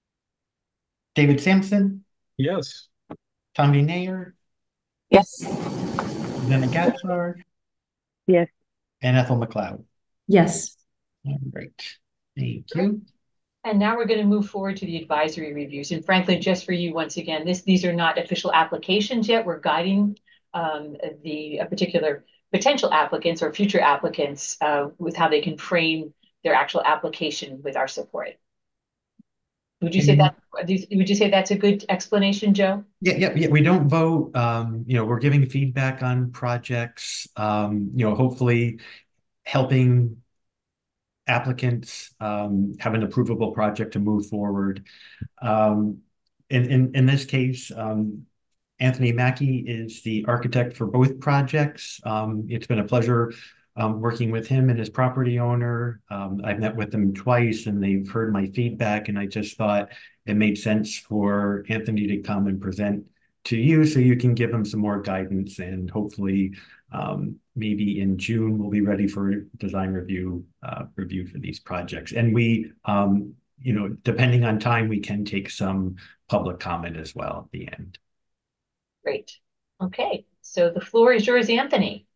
S1: David Sampson,
S6: Yes.
S1: Tom B. Nayer,
S7: Yes.
S1: Susanna Gaspar,
S7: Yes.
S1: and Ethel McLeod.
S7: Yes.
S1: All right. Thank you.
S2: And now we're going to move forward to the advisory reviews. And frankly, just for you, once again, this these are not official applications yet. We're guiding um, the a particular potential applicants or future applicants uh, with how they can frame their actual application with our support. Would you say that, would you say that's a good explanation, Joe?
S1: Yeah, yeah, yeah. We don't vote. Um, you know, we're giving feedback on projects, um, you know, hopefully helping applicants um, have an approvable project to move forward. Um, in, in, in this case, um, Anthony Mackey is the architect for both projects. Um, it's been a pleasure um, working with him and his property owner. Um, I've met with them twice and they've heard my feedback, and I just thought it made sense for Anthony to come and present to you so you can give him some more guidance, and hopefully um, maybe in June we'll be ready for design review uh, review for these projects. And we, um, you know, depending on time, we can take some public comment as well at the end.
S2: Great. Okay, so the floor is yours, Anthony.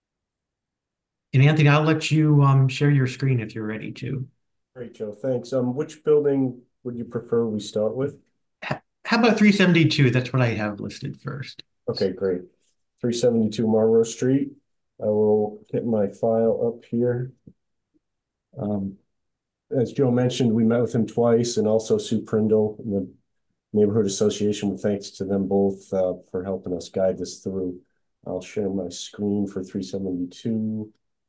S1: And Anthony, I'll let you um, share your screen if you're ready to.
S13: Great, Joe. Thanks. Um, which building would you prefer we start with?
S1: How about three seventy-two? That's what I have listed first.
S13: Okay, great. three seventy-two Marlborough Street. I will get my file up here. Um, as Joe mentioned, we met with him twice, and also Sue Prindle in the Neighborhood Association. Thanks to them both uh, for helping us guide this through. I'll share my screen for three seventy-two.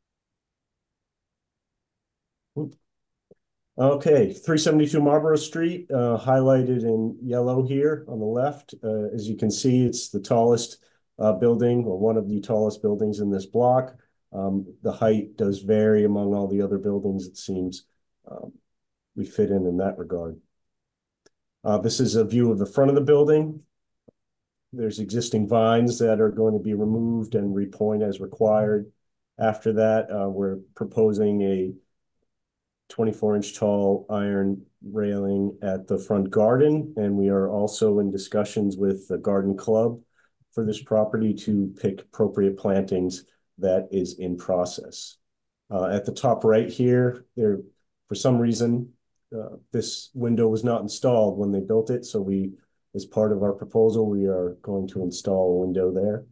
S13: Oop. Okay, three seventy-two Marlborough Street, uh, highlighted in yellow here on the left. Uh, as you can see, it's the tallest uh, building, or one of the tallest buildings in this block. Um, the height does vary among all the other buildings, it seems. Um, we fit in in that regard. Uh, this is a view of the front of the building. There's existing vines that are going to be removed and repoint as required. After that, uh, we're proposing a twenty-four inch tall iron railing at the front garden. And we are also in discussions with the garden club for this property to pick appropriate plantings. That is in process. Uh, at the top right here, there, for some reason, uh, this window was not installed when they built it. So we, as part of our proposal, we are going to install a window there.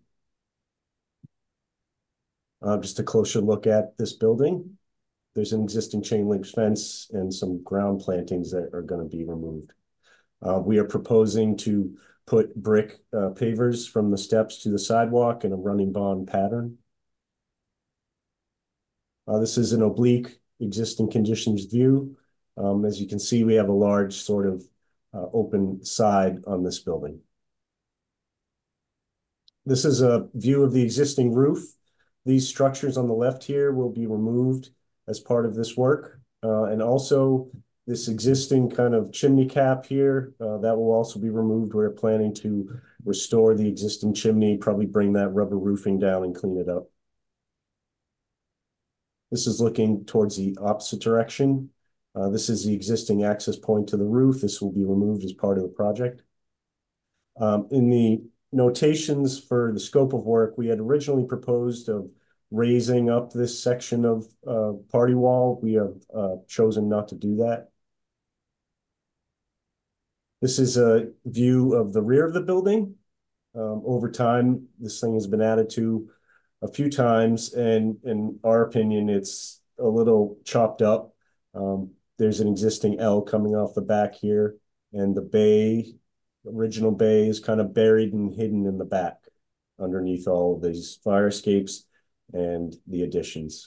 S13: Uh, just a closer look at this building. There's an existing chain link fence and some ground plantings that are going to be removed. Uh, we are proposing to put brick uh, pavers from the steps to the sidewalk in a running bond pattern. Uh, this is an oblique existing conditions view. Um, as you can see, we have a large sort of uh, open side on this building. This is a view of the existing roof. these structures on the left here will be removed as part of this work. Uh, and also this existing kind of chimney cap here, uh, that will also be removed. We're planning to restore the existing chimney, probably bring that rubber roofing down and clean it up. This is looking towards the opposite direction. Uh, this is the existing access point to the roof. This will be removed as part of the project. Um, in the notations for the scope of work, we had originally proposed of raising up this section of uh, party wall. We have uh, chosen not to do that. This is a view of the rear of the building. Um, over time, this thing has been added to a few times, and in our opinion, it's a little chopped up. Um, there's an existing L coming off the back here, and the bay, original bay, is kind of buried and hidden in the back underneath all of these fire escapes and the additions.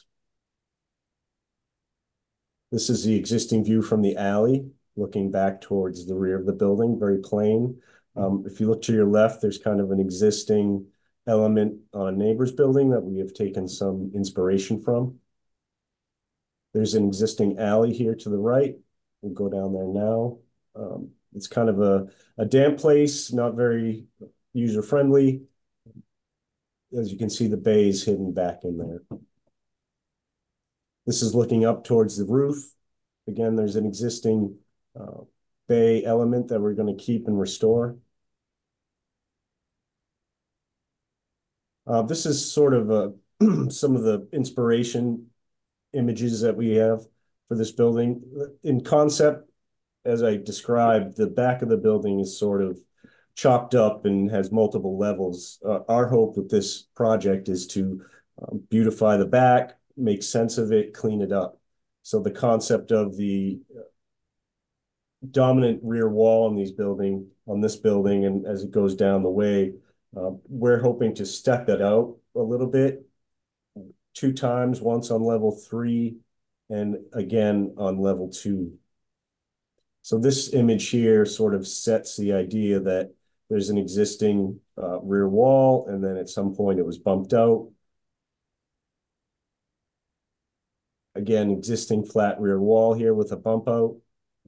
S13: This is the existing view from the alley, looking back towards the rear of the building, very plain. Um, if you look to your left, there's kind of an existing element on a neighbor's building that we have taken some inspiration from. There's an existing alley here to the right. We'll go down there now. Um, it's kind of a, a damp place, not very user-friendly. As you can see, the bay is hidden back in there. This is looking up towards the roof. Again, there's an existing uh, bay element that we're going to keep and restore. Uh, this is sort of a, some of the inspiration images that we have for this building. In concept, as I described, the back of the building is sort of chopped up and has multiple levels. Uh, our hope with this project is to um, beautify the back, make sense of it, clean it up. So the concept of the dominant rear wall on these building, on this building, and as it goes down the way, uh, we're hoping to step it out a little bit, two times, once on level three, and again on level two. So this image here sort of sets the idea that there's an existing uh, rear wall, and then at some point it was bumped out. Again, existing flat rear wall here with a bump out.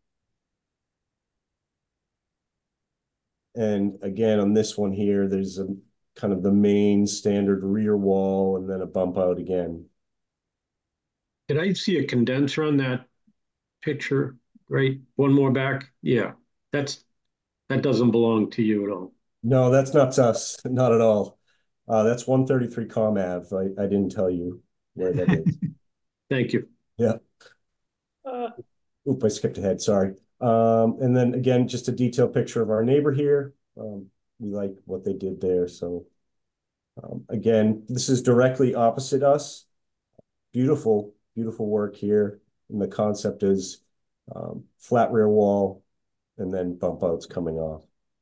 S13: And again, on this one here, there's a kind of the main standard rear wall and then a bump out again.
S6: Did I see a condenser on that picture? Right, one more back. Yeah, that's that doesn't belong to you at all.
S13: No, that's not us, not at all. Uh, that's one thirty-three Com Ave. I, I didn't tell you where that is.
S6: Thank you.
S13: Yeah. Uh, oop, I skipped ahead, sorry. Um, and then again, just a detailed picture of our neighbor here. Um, we like what they did there. So um, again, this is directly opposite us. Beautiful, beautiful work here. And the concept is um, flat rear wall and then bump outs coming off.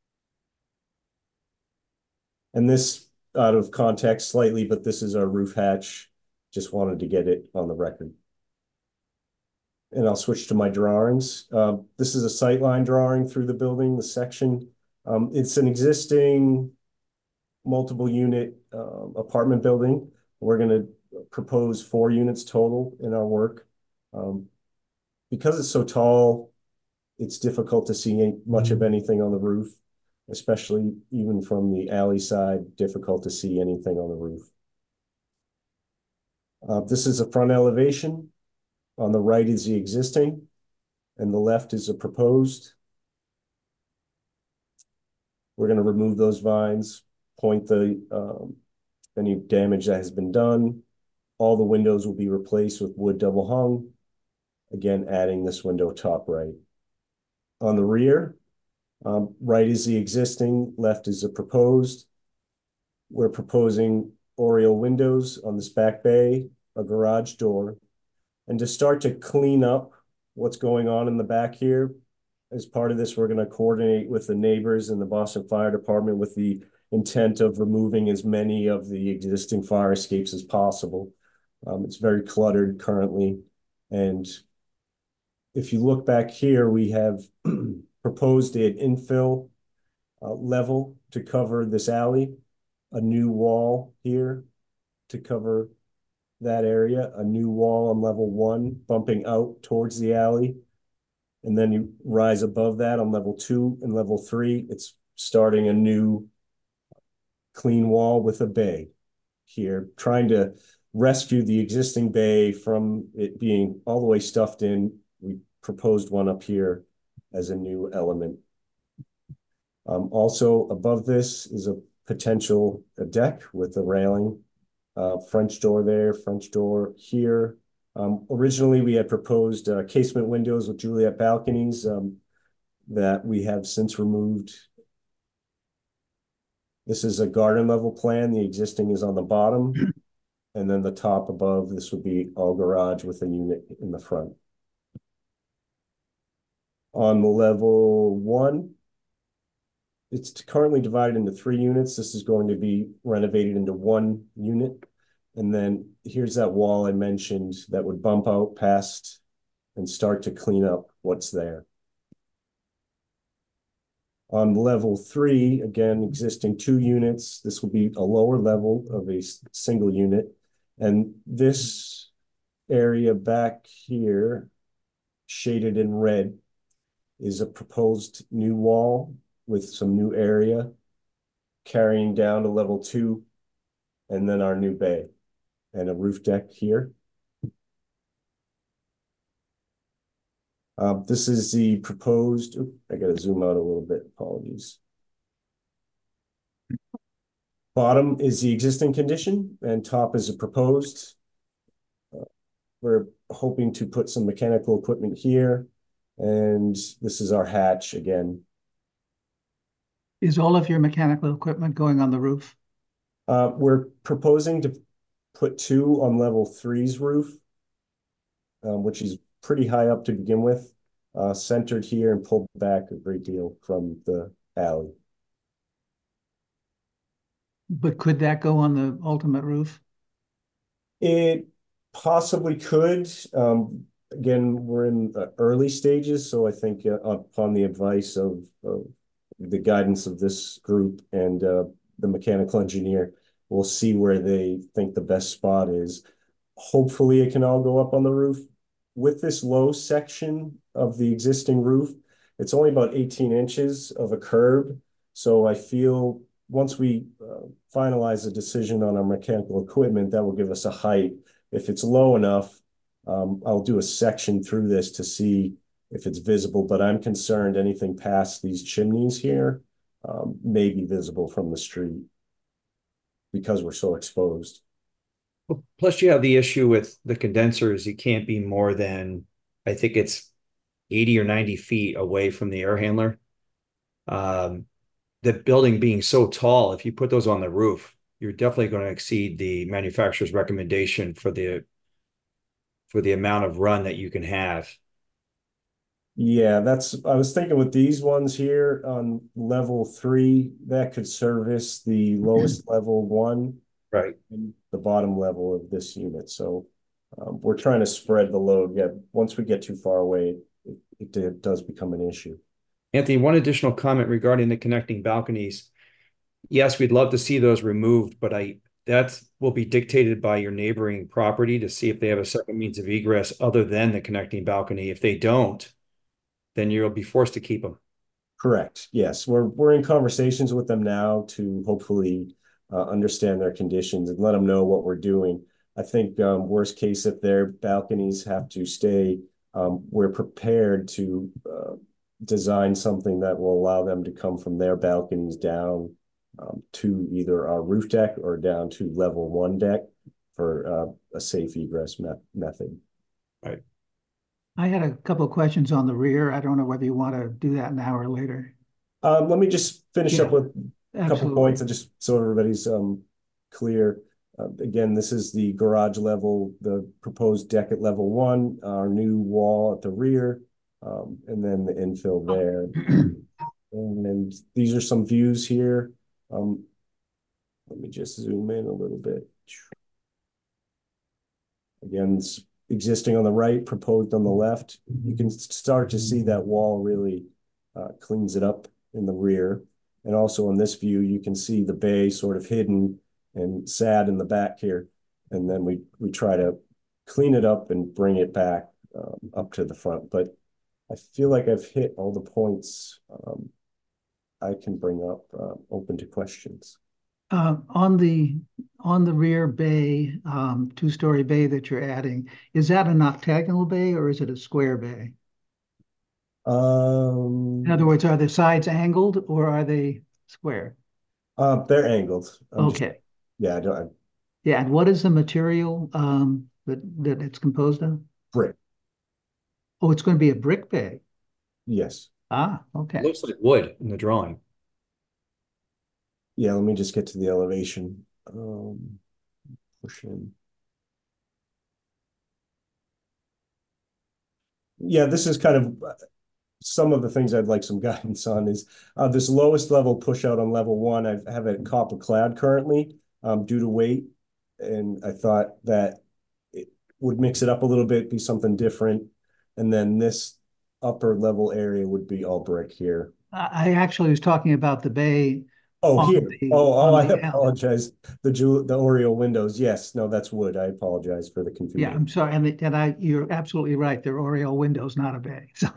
S13: And this out of context slightly, but this is our roof hatch. Just wanted to get it on the record. And I'll switch to my drawings. Uh, this is a sightline drawing through the building, the section. Um, it's an existing multiple unit uh, apartment building. We're going to propose four units total in our work. Um, because it's so tall, it's difficult to see much of anything on the roof, especially even from the alley side, difficult to see anything on the roof. Uh, this is a front elevation. On the right is the existing, and the left is a proposed. We're going to remove those vines, point the um, any damage that has been done. All the windows will be replaced with wood double hung. Again, adding this window top right. On the rear, um, right is the existing, left is the proposed. We're proposing oriel windows on this back bay, a garage door. And to start to clean up what's going on in the back here, as part of this, we're going to coordinate with the neighbors and the Boston Fire Department with the intent of removing as many of the existing fire escapes as possible. Um, it's very cluttered currently. And if you look back here, we have proposed an infill uh, level to cover this alley, a new wall here, to cover that area, a new wall on level one, bumping out towards the alley. And then you rise above that on level two and level three. It's starting a new clean wall with a bay here, trying to rescue the existing bay from it being all the way stuffed in. We proposed one up here as a new element. Um, also above this is a potential a deck with a railing, uh, French door there, French door here. Um, originally, we had proposed uh, casement windows with Juliet balconies um, that we have since removed. This is a garden level plan. The existing is on the bottom. And then the top above, this would be all garage with a unit in the front. On the level one, it's currently divided into three units. This is going to be renovated into one unit. And then here's that wall I mentioned that would bump out past and start to clean up what's there. On level three, again, existing two units. This will be a lower level of a single unit. And this area back here, shaded in red, is a proposed new wall with some new area carrying down to level two, and then our new bay and a roof deck here. Uh, this is the proposed, oops, I gotta zoom out a little bit, apologies. Bottom is the existing condition and top is a proposed. Uh, we're hoping to put some mechanical equipment here, and this is our hatch again.
S3: Is all of your mechanical equipment going on the roof?
S13: Uh, we're proposing to put two on level three's roof, um, which is pretty high up to begin with, uh, centered here and pulled back a great deal from the alley.
S3: But could that go on the ultimate roof?
S13: It possibly could. Um, again, we're in the early stages, so I think uh, upon the advice of, of the guidance of this group and uh, the mechanical engineer, we'll see where they think the best spot is. Hopefully it can all go up on the roof. With this low section of the existing roof, it's only about eighteen inches of a curb. So I feel once we uh, finalize a decision on our mechanical equipment, that will give us a height. If it's low enough, um, I'll do a section through this to see if it's visible, but I'm concerned anything past these chimneys here um, may be visible from the street because we're so exposed.
S9: Plus you have the issue with the condensers. You can't be more than, I think it's eighty or ninety feet away from the air handler. Um, the building being so tall, if you put those on the roof, you're definitely going to exceed the manufacturer's recommendation for the for the amount of run that you can have.
S13: Yeah, that's, I was thinking with these ones here on level three, that could service the lowest level one.
S9: Right.
S13: And the bottom level of this unit. So um, we're trying to spread the load. Yeah, once we get too far away, it, it, it does become an issue.
S9: Anthony, one additional comment regarding the connecting balconies. Yes, we'd love to see those removed, but I that will be dictated by your neighboring property to see if they have a second means of egress other than the connecting balcony. If they don't, then you'll be forced to keep them.
S13: Correct. Yes, we're we're in conversations with them now to hopefully uh, understand their conditions and let them know what we're doing. I think um, worst case, if their balconies have to stay, um, we're prepared to uh, design something that will allow them to come from their balconies down um, to either our roof deck or down to level one deck for uh, a safe egress me method.
S9: Right.
S3: I had a couple of questions on the rear. I don't know whether you want to do that now or later.
S13: Um, let me just finish
S3: Yeah,
S13: up with a couple
S3: absolutely.
S13: points and just so everybody's um, clear. Uh, again, this is the garage level, the proposed deck at level one, our new wall at the rear, um, and then the infill there. and, and these are some views here. Um, let me just zoom in a little bit. Again, it's existing on the right, proposed on the left. You can start to see that wall really uh, cleans it up in the rear. And also in this view, you can see the bay sort of hidden and sad in the back here. and then we, we try to clean it up and bring it back um, up to the front. But I feel like I've hit all the points um, I can bring up, uh, open to questions.
S3: Uh, on the on the rear bay, um, two-story bay that you're adding, is that an octagonal bay or is it a square bay?
S13: Um,
S3: In other words, are the sides angled or are they square?
S13: Uh, they're angled. I'm just-
S3: Okay.
S13: yeah, I don't. I,
S3: Yeah, and what is the material um, that that it's composed of?
S13: brick.
S3: Oh, it's going to be a brick bay.
S13: Yes.
S3: Ah,
S9: It
S3: okay.
S9: looks like wood in the drawing.
S13: Yeah, let me just get to the elevation. Um, push in. Yeah, this is kind of uh, some of the things I'd like some guidance on is uh, this lowest level push out on level one. I have it copper clad currently um, due to weight. And I thought that it would mix it up a little bit, be something different. And then this upper level area would be all brick here.
S3: I I actually was talking about the bay.
S13: Oh,
S3: on
S13: here.
S3: the-
S13: Oh, oh,
S3: on
S13: I
S3: the alley.
S13: apologize. The Ju the Oreo windows. Yes, no, that's wood. I apologize for the
S3: Yeah,
S13: confusion.
S3: I'm sorry, and it- and I, you're absolutely right. They're Oriole windows, not a bay. So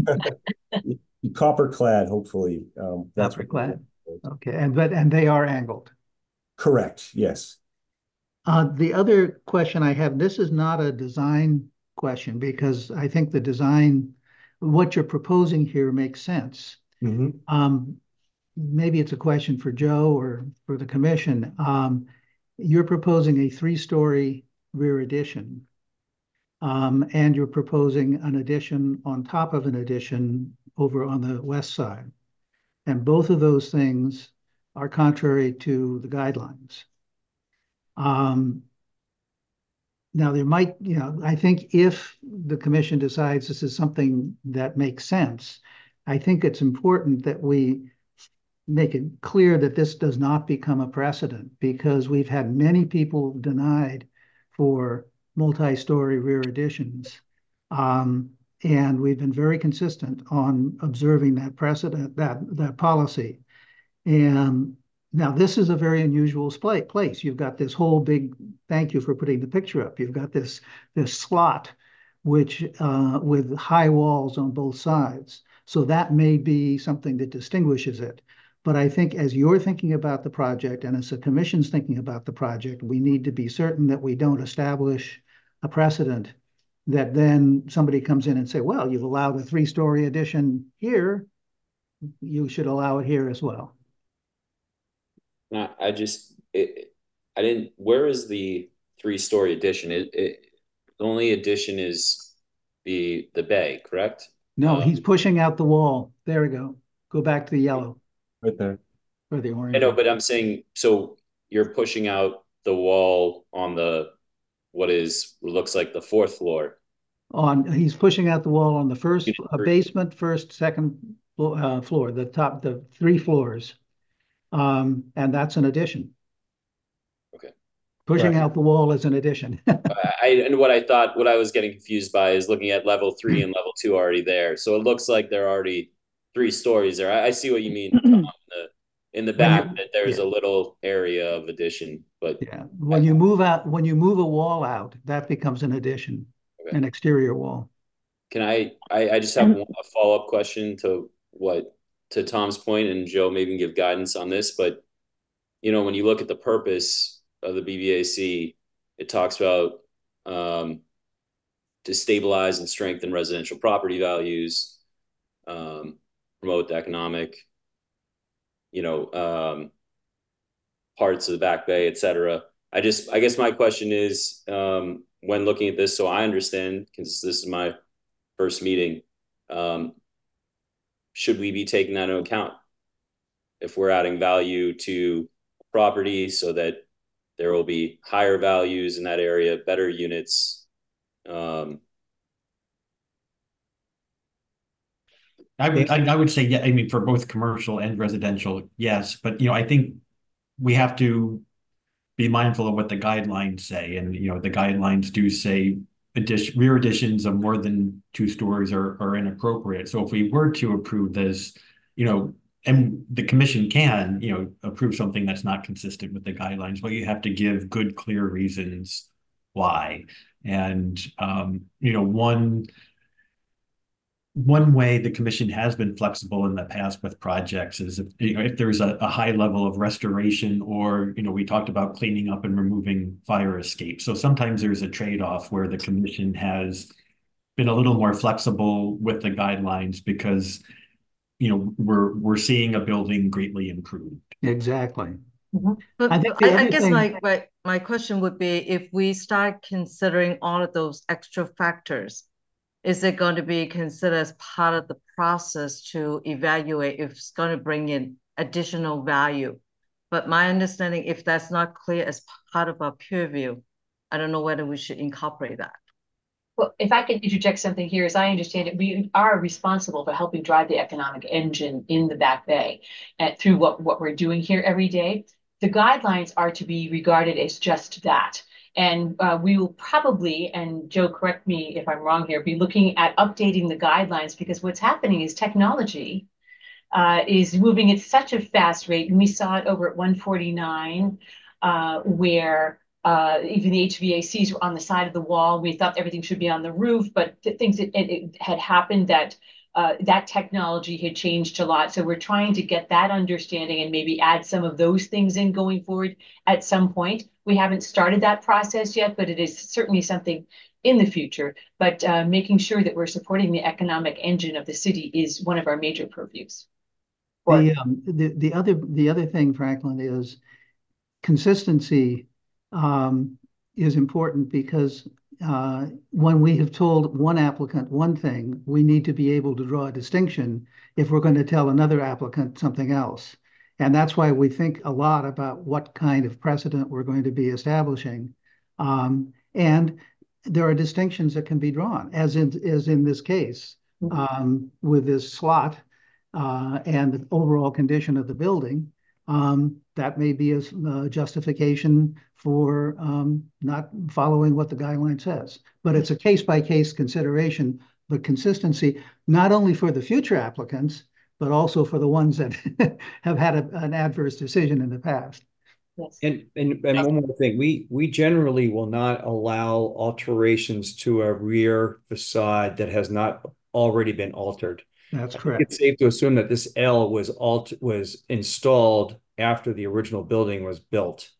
S13: Copper clad, hopefully. Um, that's
S3: Copper
S13: what
S3: clad. Okay, and but and they are angled.
S13: Correct. Yes.
S3: Uh, the other question I have, this is not a design question because I think the design, what you're proposing here makes sense.
S13: Mm-hmm.
S3: Um, maybe it's a question for Joe or for the commission. Um, you're proposing a three-story rear addition. Um, and you're proposing an addition on top of an addition over on the west side. And both of those things are contrary to the guidelines. Um, now there might, you know, I think if the commission decides this is something that makes sense, I think it's important that we make it clear that this does not become a precedent because we've had many people denied for multi-story rear additions. Um, and we've been very consistent on observing that precedent, that, that policy. And now this is a very unusual place. You've got this whole big, thank you for putting the picture up. You've got this, this slot, which uh, with high walls on both sides. So that may be something that distinguishes it. But I think as you're thinking about the project and as the commission's thinking about the project, we need to be certain that we don't establish a precedent that then somebody comes in and say, well, you've allowed a three-story addition here, you should allow it here as well.
S11: I, I just, it, I didn't, where is the three-story addition? It, it, the only addition is the, the bay, correct?
S3: No,
S11: Um,
S3: he's pushing out the wall. There we go. Go back to the yellow
S13: Right there.
S3: or the orange.
S11: I know, but I'm saying, so you're pushing out the wall on the, what is, looks like the fourth floor.
S3: On, he's pushing out the wall on the first
S11: Unit
S3: uh,
S11: three.
S3: basement, first, second uh, floor, the top, the three floors. Um, and that's an addition.
S11: Okay.
S3: Pushing
S13: Right.
S3: out the wall is an addition.
S11: I, and what I thought, what I was getting confused by is looking at level three and level two already there. So it looks like there are already three stories there. I, I see what you mean. Tom, in the, in the back,
S3: you-
S11: that there's
S3: yeah.
S11: a little area of addition, but
S3: Yeah, when you move out, when you move a wall out, that becomes an addition,
S11: Okay.
S3: an exterior wall.
S11: can I, I, I just have one, a follow-up question to what, to Tom's point, and Joe maybe can give guidance on this, but you know, when you look at the purpose of the B B A C, it talks about um, to stabilize and strengthen residential property values, um, promote the economic, you know, um, parts of the Back Bay, et cetera. I just, I guess my question is, um, when looking at this, so I understand, because this is my first meeting, um, should we be taking that into account if we're adding value to property so that there will be higher values in that area, better units? Um,
S1: I would, I, I would say, yeah, I mean, for both commercial and residential, yes, but, you know, I think we have to be mindful of what the guidelines say, and, you know, the guidelines do say addition, rear additions of more than two stories are, are inappropriate. So if we were to approve this, you know, and the commission can, you know, approve something that's not consistent with the guidelines, but you have to give good, clear reasons why. And, um, you know, one, one way the commission has been flexible in the past with projects is if, you know, if there's a, a high level of restoration, or, you know, we talked about cleaning up and removing fire escape. So sometimes there's a trade-off where the commission has been a little more flexible with the guidelines because, you know, we're we're seeing a building greatly improved.
S3: Exactly.
S14: But
S3: I
S14: I,
S3: think the
S14: I
S3: other
S14: guess
S3: thing-
S14: my, my, my question would be, if we start considering all of those extra factors, is it going to be considered as part of the process to evaluate if it's going to bring in additional value? But my understanding, if that's not clear as part of our peer review, I don't know whether we should incorporate that.
S2: Well, if I can interject something here, as I understand it, we are responsible for helping drive the economic engine in the Back Bay uh, through what, what we're doing here every day. The guidelines are to be regarded as just that. And uh, we will probably, and Joe, correct me if I'm wrong here, be looking at updating the guidelines, because what's happening is technology uh, is moving at such a fast rate. And we saw it over at one forty-nine, uh, where uh, even the H V A Cs were on the side of the wall. We thought everything should be on the roof, but things that it, it had happened that uh, that technology had changed a lot. So we're trying to get that understanding and maybe add some of those things in going forward at some point. We haven't started that process yet, but it is certainly something in the future. But uh, making sure that we're supporting the economic engine of the city is one of our major purviews.
S3: The, um, the, the other, the other thing, Franklin, is consistency um, is important, because uh, when we have told one applicant one thing, we need to be able to draw a distinction if we're going to tell another applicant something else. And that's why we think a lot about what kind of precedent we're going to be establishing. Um, and there are distinctions that can be drawn, as in, as in this case, um, with this slot uh, and the overall condition of the building. Um, that may be a uh, justification for um, not following what the guideline says. But it's a case-by-case consideration, but consistency, not only for the future applicants, but also for the ones that have had a, an adverse decision in the past.
S2: Yes.
S9: And, and, and one more thing, we, we generally will not allow alterations to a rear facade that has not already been altered.
S3: That's
S9: I think
S3: correct.
S9: it's safe to assume that this L was alt was installed after the original building was built.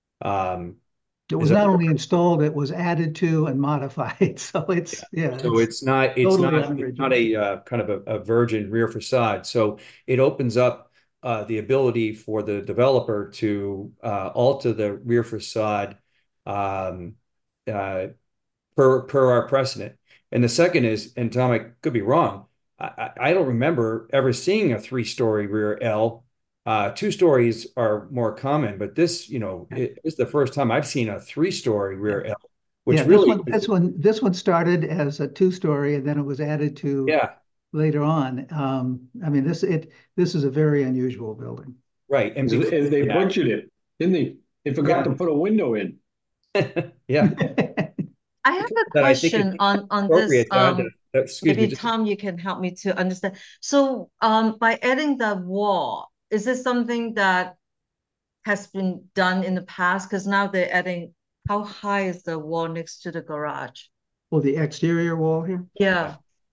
S9: Um,
S3: It was not only installed, it was added to and modified. So it's, yeah.
S9: yeah so it's, it's not, it's
S3: totally
S9: not, it's not a uh, kind of a, a virgin rear facade. So it opens up uh, the ability for the developer to uh, alter the rear facade um, uh, per, per our precedent. And the second is, and Tom, I could be wrong, I, I don't remember ever seeing a three-story rear L. Uh, two stories are more common, but this, you know, it, it's the first time I've seen a three-story rear L, which
S3: yeah,
S9: really
S3: this one, this one, this one started as a two-story, and then it was added to
S9: yeah
S3: later on. Um, I mean, this it this is a very unusual building,
S9: right?
S6: And, and they
S9: yeah.
S6: butchered it, didn't they? They forgot
S9: yeah.
S6: to put a window in.
S9: yeah.
S14: I have a question on on this. Um, maybe
S9: me,
S14: Tom, you can help me to understand. So, um, by adding the wall, is this something that has been done in the past? Because now they're adding. How high is the wall next to the garage?
S3: Well, the exterior wall here.
S14: Yeah.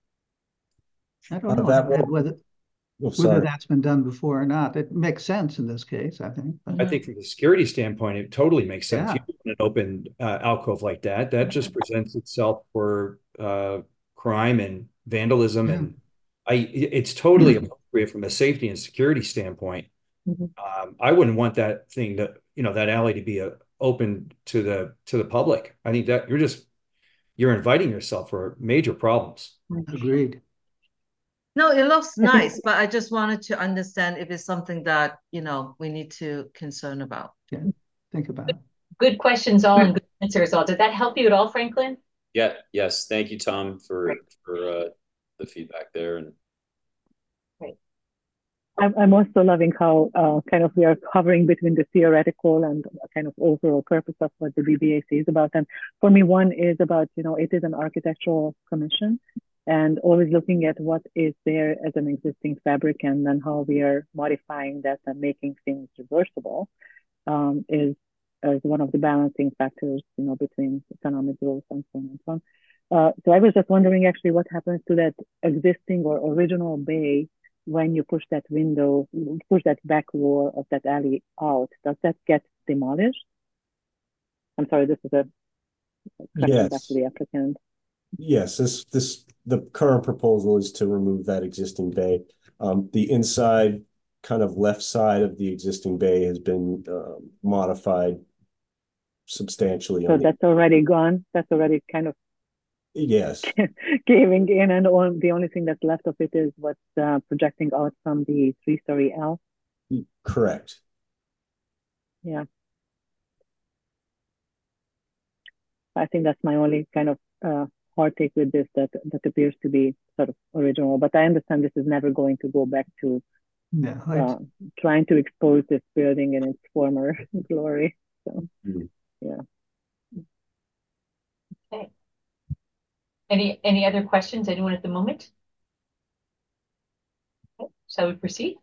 S3: I don't know
S13: Uh, that
S3: whether,
S13: wall-
S3: whether,
S13: Oh,
S3: whether
S13: sorry.
S3: that's been done before or not. It makes sense in this case, I think.
S9: I think from the security standpoint, it totally makes sense.
S3: Yeah.
S9: You put an open uh, alcove like that, that just presents itself for uh, crime and vandalism,
S3: Yeah.
S9: and I it's totally appropriate from a safety and security standpoint.
S2: Mhm.
S9: Um, I wouldn't want that thing to, you know, that alley to be a, open to the to the public. I think that you're just you're inviting yourself for major problems.
S3: Agreed.
S14: No, it looks nice, but I just wanted to understand if it's something that, you know, we need to concern about.
S3: Yeah, think about it.
S2: Good questions all and good answers all. Did that help you at all, Franklin?
S11: Yeah, yes. Thank you, Tom, for for uh, the feedback there. And
S2: Great.
S7: I'm, I'm also loving how uh, kind of we are covering between the theoretical and kind of overall purpose of what the B B A C is about. And for me, one is about, you know, it is an architectural commission. and always looking at what is there as an existing fabric and then how we are modifying that and making things reversible um, is, is one of the balancing factors, you know, between economic growth and so on and so on. Uh, so I was just wondering actually what happens to that existing or original bay when you push that window, push that back wall of that alley out. Does that get demolished? I'm sorry, this is a question back
S13: Yes.
S7: to the applicant.
S13: Yes, this this the current proposal is to remove that existing bay. Um, the inside kind of left side of the existing bay has been um, modified substantially.
S7: So
S13: on the,
S7: that's already gone. That's already kind of
S13: yes,
S7: caving in, and on, the only thing that's left of it is what's uh, projecting out from the three-story L.
S13: correct.
S7: Yeah. I think that's my only kind of uh, hard take with this, that that appears to be sort of original. But I understand this is never going to go back to
S3: Yeah,
S7: uh, trying to expose this building in its former glory. So,
S13: mm.
S7: yeah.
S2: Okay. Any any other questions? Anyone at the moment? Okay. Shall we proceed?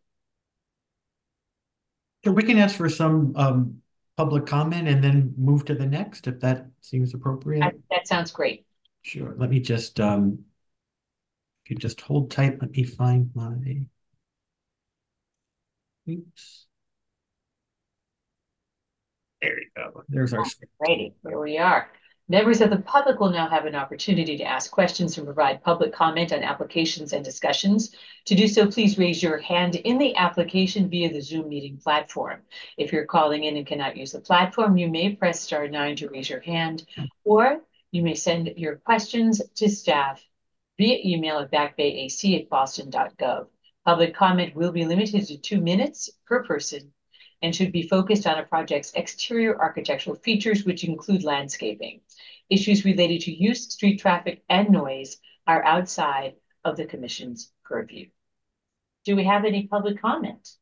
S1: So we can ask for some um public comment and then move to the next, if that seems appropriate.
S2: I, that sounds great.
S1: Sure. Let me just um you just hold tight. Let me find my oops. There you go. There's our script.
S2: Righty, here we are. Members of the public will now have an opportunity to ask questions and provide public comment on applications and discussions. To do so, please raise your hand in the application via the Zoom meeting platform. If you're calling in and cannot use the platform, you may press star nine to raise your hand, or you may send your questions to staff via email at back bay A C at boston dot gov. Public comment will be limited to two minutes per person and should be focused on a project's exterior architectural features, which include landscaping. Issues related to use, street traffic, and noise are outside of the commission's purview. Do we have any public comment?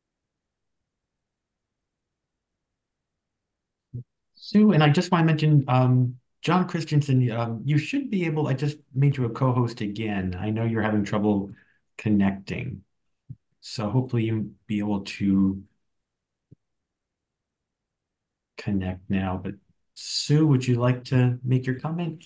S1: Sue, and I just want to mention, um, John Christensen, um, you should be able, I just made you a co-host again. I know you're having trouble connecting. So hopefully you'll be able to connect now. But Sue, would you like to make your comment?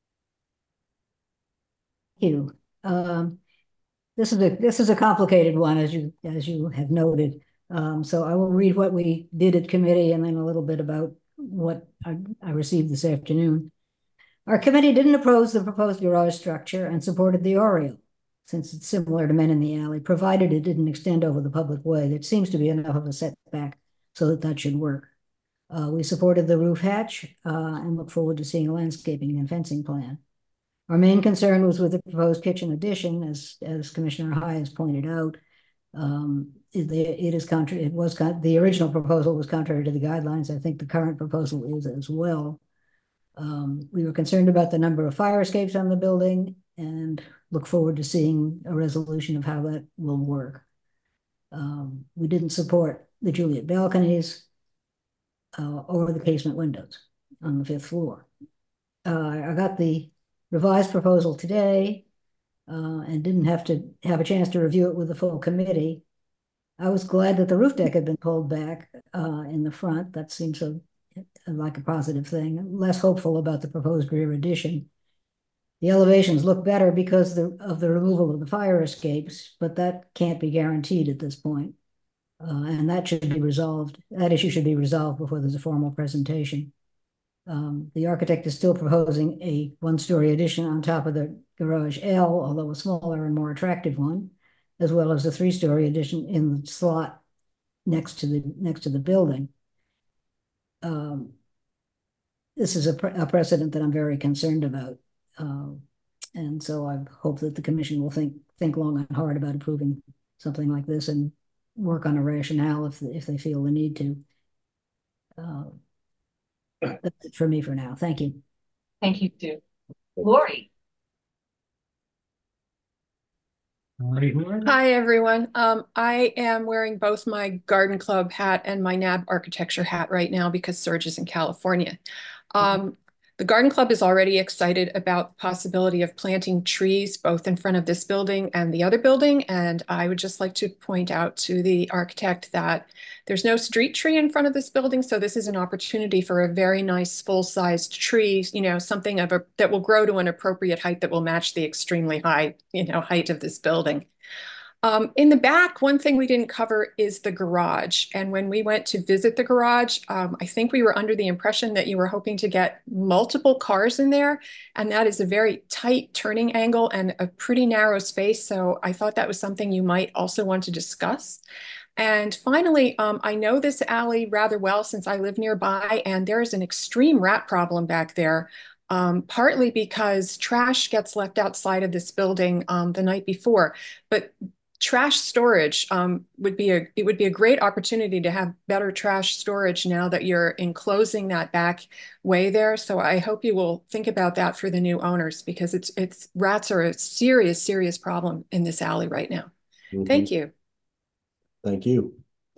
S5: Thank you. Um, this is a this is a complicated one, as you as you have noted. Um, so I will read what we did at committee and then a little bit about what I, I received this afternoon. Our committee didn't oppose the proposed garage structure and supported the Oriole, since it's similar to Men in the Alley, provided it didn't extend over the public way. There seems to be enough of a setback so that that should work. Uh, we supported the roof hatch uh, and look forward to seeing a landscaping and fencing plan. Our main concern was with the proposed kitchen addition, as as Commissioner High has pointed out. Um, it, it is contrary. It was the original proposal was contrary to the guidelines. I think the current proposal is as well. Um, we were concerned about the number of fire escapes on the building and look forward to seeing a resolution of how that will work. Um, we didn't support the Juliet balconies uh, or the casement windows on the fifth floor. Uh, I got the revised proposal today uh, and didn't have to have a chance to review it with the full committee. I was glad that the roof deck had been pulled back uh, in the front. That seems a, like a positive thing. I'm less hopeful about the proposed rear addition. The elevations look better because the, of the removal of the fire escapes, but that can't be guaranteed at this point. Uh, and that should be resolved. That issue should be resolved before there's a formal presentation. Um, the architect is still proposing a one-story addition on top of the garage L, although a smaller and more attractive one, as well as a three-story addition in the slot next to the next to the building. Um, this is a, pre a precedent that I'm very concerned about, uh, and so I hope that the commission will think think long and hard about approving something like this and work on a rationale if if they feel the need to. Uh, That's it for me for now. Thank you.
S2: Thank you, Sue. Lori.
S12: Hi, everyone. Um, I am wearing both my Garden Club hat and my N A B architecture hat right now because Serge is in California. Um, The garden club is already excited about the possibility of planting trees both in front of this building and the other building. And I would just like to point out to the architect that there's no street tree in front of this building. So this is an opportunity for a very nice full-sized tree, you know, something of a that will grow to an appropriate height that will match the extremely high, you know, height of this building. Um, in the back, one thing we didn't cover is the garage. And when we went to visit the garage, um, I think we were under the impression that you were hoping to get multiple cars in there. And that is a very tight turning angle and a pretty narrow space. So I thought that was something you might also want to discuss. And finally, um, I know this alley rather well since I live nearby, and there is an extreme rat problem back there. Um, partly because trash gets left outside of this building um, the night before, but trash storage um, would be a it would be a great opportunity to have better trash storage now that you're enclosing that back way there. So I hope you will think about that for the new owners, because it's it's rats are a serious, serious problem in this alley right now. Mm-hmm. Thank you.
S13: Thank you.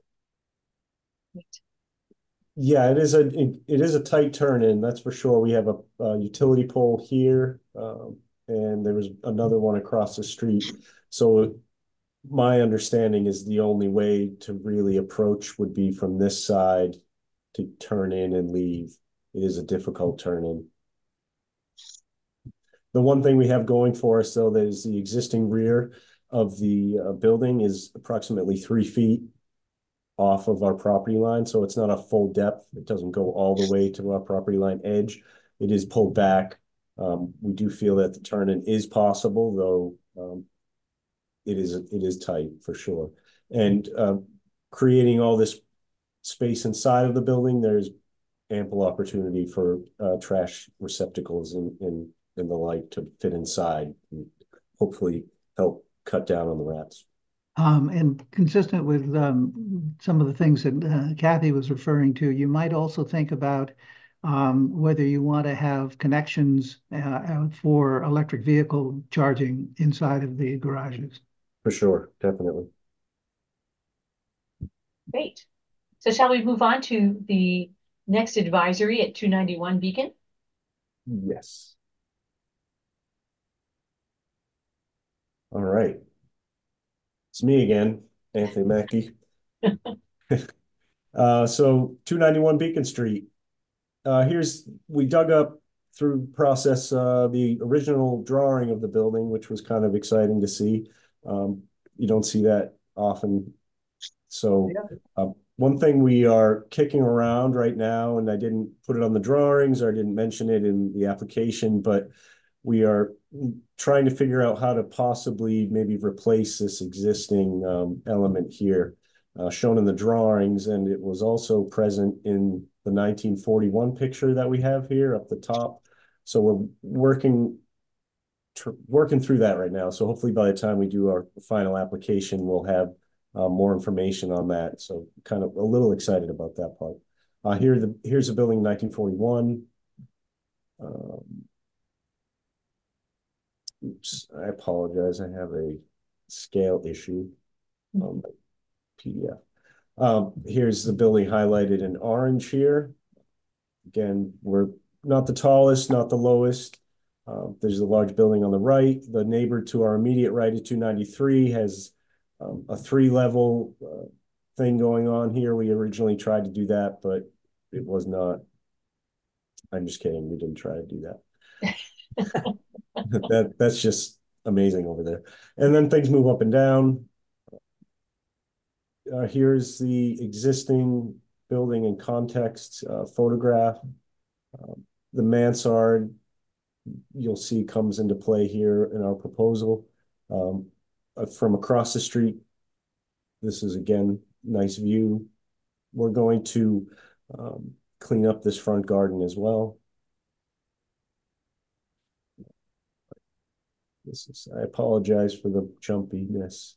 S13: Yeah, it is a it, it is a tight turn in, that's for sure. We have a, a utility pole here, um, and there was another one across the street. So my understanding is the only way to really approach would be from this side to turn in and leave. It is a difficult turn in. The one thing we have going for us, though, that is the existing rear of the uh, building is approximately three feet off of our property line. So it's not a full depth. It doesn't go all the way to our property line edge. It is pulled back. Um, we do feel that the turn in is possible, though um, It is it is tight for sure, and uh, creating all this space inside of the building, there's ample opportunity for uh, trash receptacles and and and the like to fit inside, and hopefully help cut down on the rats.
S3: Um, and consistent with um, some of the things that uh, Kathy was referring to, you might also think about um, whether you want to have connections uh, for electric vehicle charging inside of the garages.
S13: For sure, definitely.
S2: Great. So shall we move on to the next advisory at two ninety-one Beacon?
S13: Yes. All right. It's me again, Anthony Mackey. uh, so two ninety-one Beacon Street. Uh, here's, we dug up through process uh, the original drawing of the building, which was kind of exciting to see. Um, you don't see that often. So uh, one thing we are kicking around right now, and I didn't put it on the drawings or I didn't mention it in the application, but we are trying to figure out how to possibly maybe replace this existing um, element here, uh, shown in the drawings, and it was also present in the nineteen forty-one picture that we have here up the top. So we're working working through that right now. So hopefully by the time we do our final application, we'll have uh, more information on that. So kind of a little excited about that part. Uh, here the here's the building in nineteen forty-one. Um, oops, I apologize. I have a scale issue on my P D F. Um, here's the building highlighted in orange here. Again, we're not the tallest, not the lowest. Uh, there's a large building on the right. The neighbor to our immediate right is two ninety-three, has um, a three-level uh, thing going on here. We originally tried to do that, but it was not. I'm just kidding. We didn't try to do that. that that's just amazing over there. And then things move up and down. Uh, here's the existing building in context uh, photograph. Uh, the mansard, you'll see, comes into play here in our proposal. Um, uh, from across the street, this is, again, nice view. We're going to um, clean up this front garden as well. This is, I apologize for the jumpiness.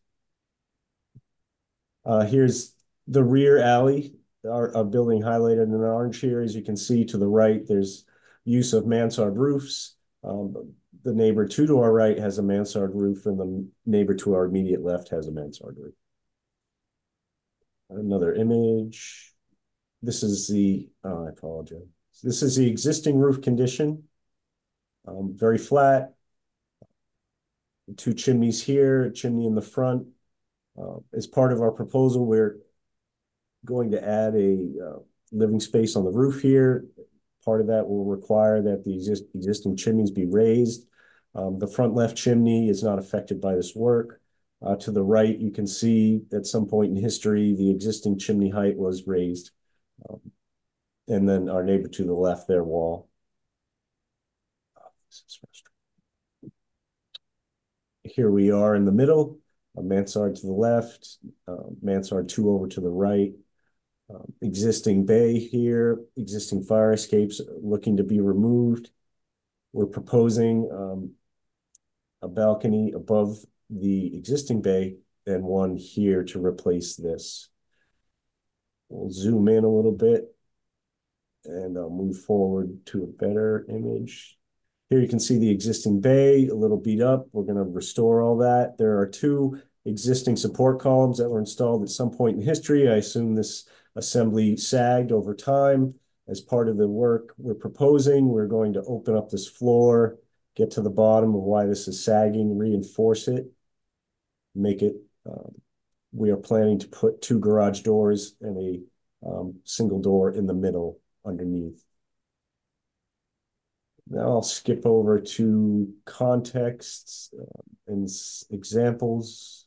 S13: Uh, here's the rear alley, our, our building highlighted in orange here. As you can see to the right, there's use of mansard roofs. Um, the neighbor two to our right has a mansard roof, and the neighbor to our immediate left has a mansard roof. Another image. This is the, oh, I apologize. This is the existing roof condition. Um, very flat. Two chimneys here, a chimney in the front. Uh, as part of our proposal, we're going to add a uh, living space on the roof here. Part of that will require that the exist existing chimneys be raised. Um, the front left chimney is not affected by this work. Uh, to the right, you can see at some point in history, the existing chimney height was raised. Um, and then our neighbor to the left, their wall. Here we are in the middle, a mansard to the left, uh, mansard two over to the right. Um, existing bay here, existing fire escapes looking to be removed. We're proposing um, a balcony above the existing bay and one here to replace this. We'll zoom in a little bit and I'll move forward to a better image. Here you can see the existing bay, a little beat up. We're going to restore all that. There are two existing support columns that were installed at some point in history. I assume this assembly sagged over time. As part of the work we're proposing, we're going to open up this floor, get to the bottom of why this is sagging, reinforce it, make it, um, we are planning to put two garage doors and a um, single door in the middle underneath. Now I'll skip over to contexts uh, and examples.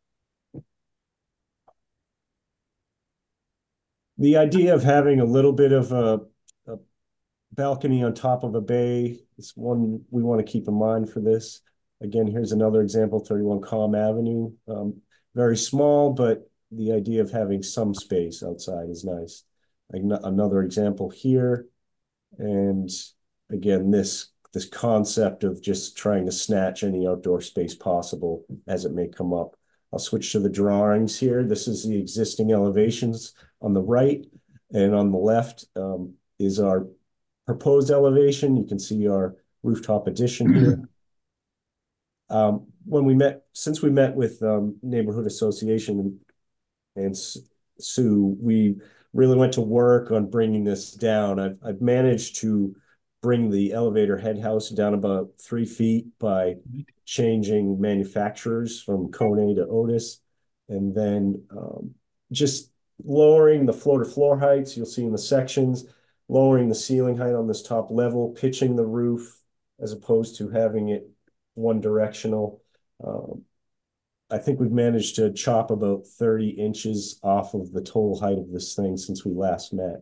S13: The idea of having a little bit of a, a balcony on top of a bay is one we want to keep in mind for this. Again, here's another example, thirty-one Comm Avenue. Um, very small, but the idea of having some space outside is nice. Another example here. And again, this, this concept of just trying to snatch any outdoor space possible as it may come up. I'll switch to the drawings here. This is the existing elevations on the right, and on the left um, is our proposed elevation. You can see our rooftop addition here. Um, when we met, since we met with um, Neighborhood Association and, and Sue, we really went to work on bringing this down. I've, I've managed to bring the elevator head house down about three feet by changing manufacturers from Kone to Otis, and then um, just lowering the floor-to-floor heights you'll see in the sections, lowering the ceiling height on this top level, pitching the roof as opposed to having it one directional. Um, I think we've managed to chop about thirty inches off of the total height of this thing since we last met.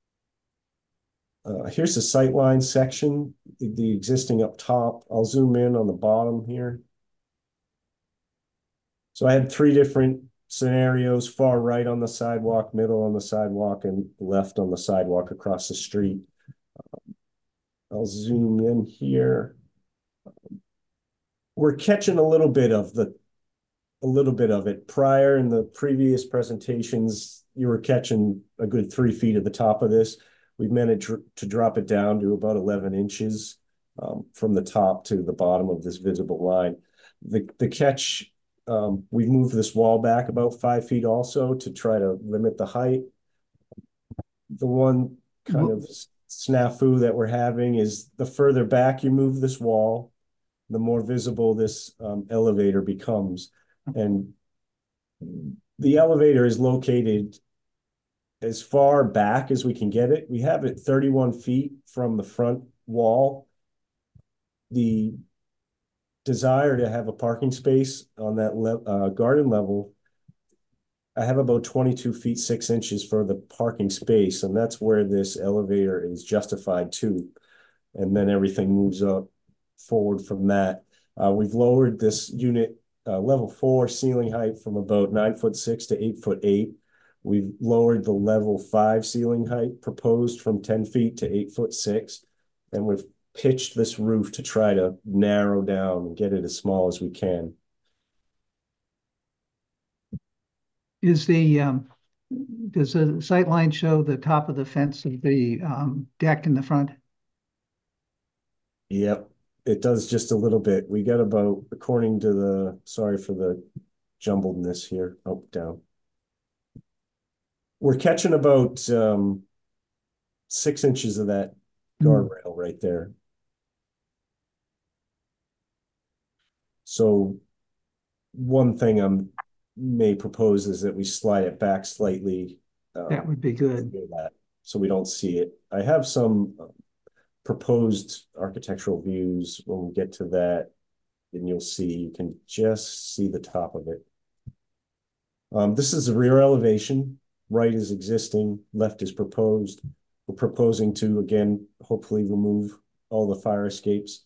S13: Uh, here's the sightline section, the, the existing up top. I'll zoom in on the bottom here. So I had three different scenarios: far right on the sidewalk, middle on the sidewalk, and left on the sidewalk across the street. Um, I'll zoom in here. We're catching a little bit of the, a little bit of it. Prior in the previous presentations, you were catching a good three feet at the top of this. We've managed to drop it down to about eleven inches um, from the top to the bottom of this visible line. The, the catch, um, we've moved this wall back about five feet also to try to limit the height. The one kind of snafu that we're having is the further back you move this wall, the more visible this um, elevator becomes. And the elevator is located as far back as we can get it. We have it thirty-one feet from the front wall. The desire to have a parking space on that le uh, garden level, I have about twenty-two feet, six inches for the parking space, and that's where this elevator is justified to. And then everything moves up forward from that. Uh, we've lowered this unit uh, level four ceiling height from about nine foot six to eight foot eight. We've lowered the level five ceiling height proposed from ten feet to eight foot six. And we've pitched this roof to try to narrow down and get it as small as we can.
S3: Is the, um, does the sightline show the top of the fence of the um, deck in the front?
S13: Yep, it does just a little bit. We got about, according to the, sorry for the jumbledness here, oh, down. We're catching about um, six inches of that guardrail right there. So one thing I may propose is that we slide it back slightly. Um,
S3: That would be good.
S13: that, so we don't see it. I have some proposed architectural views. When we get to that, and you'll see, you can just see the top of it. Um, this is the rear elevation. Right is existing, left is proposed. We're proposing to, again, hopefully remove all the fire escapes.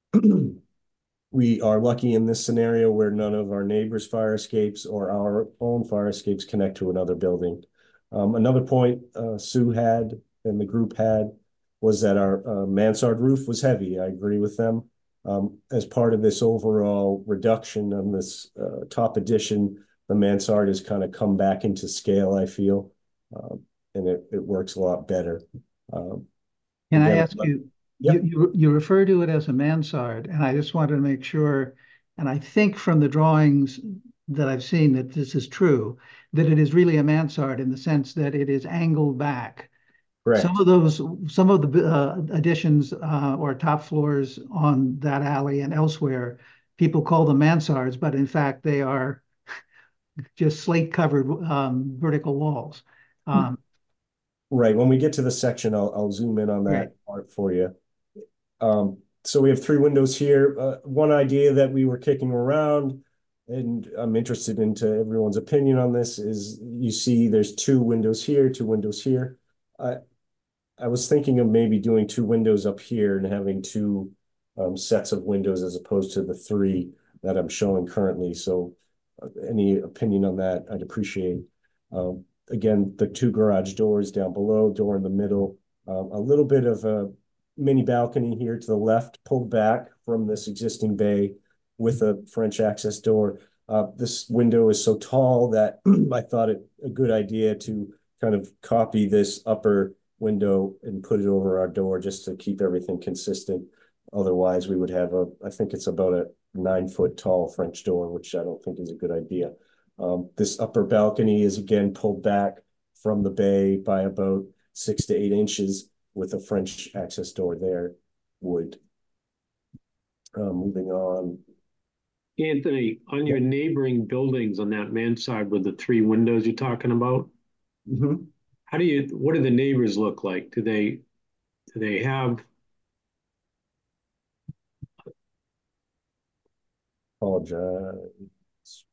S13: We are lucky in this scenario where none of our neighbors' fire escapes or our own fire escapes connect to another building. Um, another point uh, Sue had and the group had was that our uh, mansard roof was heavy. I agree with them. Um, as part of this overall reduction on this uh, top addition, the mansard has kind of come back into scale, I feel, um, and it, it works a lot better. Um,
S3: Can I
S13: again,
S3: ask you,
S13: Yep.
S3: you, you, you refer to it as a mansard, and I just wanted to make sure, and I think from the drawings that I've seen that this is true, that it is really a mansard in the sense that it is angled back.
S13: Correct.
S3: Some of those, some of the uh, additions uh, or top floors on that alley and elsewhere, people call them mansards, but in fact they are just slate-covered um, vertical walls. Um,
S13: Right. When we get to the section, I'll, I'll zoom in on that
S3: Right.
S13: part for you. Um, so we have three windows here. Uh, one idea that we were kicking around, and I'm interested into everyone's opinion on this, is you see there's two windows here, two windows here. I, I was thinking of maybe doing two windows up here and having two um, sets of windows as opposed to the three that I'm showing currently. So uh, any opinion on that, I'd appreciate. Um, again, the two garage doors down below, door in the middle, um, a little bit of a mini balcony here to the left, pulled back from this existing bay with a French access door. Uh, this window is so tall that I thought it a good idea to kind of copy this upper window and put it over our door just to keep everything consistent. Otherwise, we would have a, I think it's about a nine foot tall French door, which I don't think is a good idea. Um, this upper balcony is again pulled back from the bay by about six to eight inches with a French access door there, wood. Uh, moving on.
S6: Anthony, on your neighboring buildings on that mansard with the three windows you're talking about,
S13: mm-hmm.
S6: how do you, what do the neighbors look like? Do they, do they have?
S13: Apologize.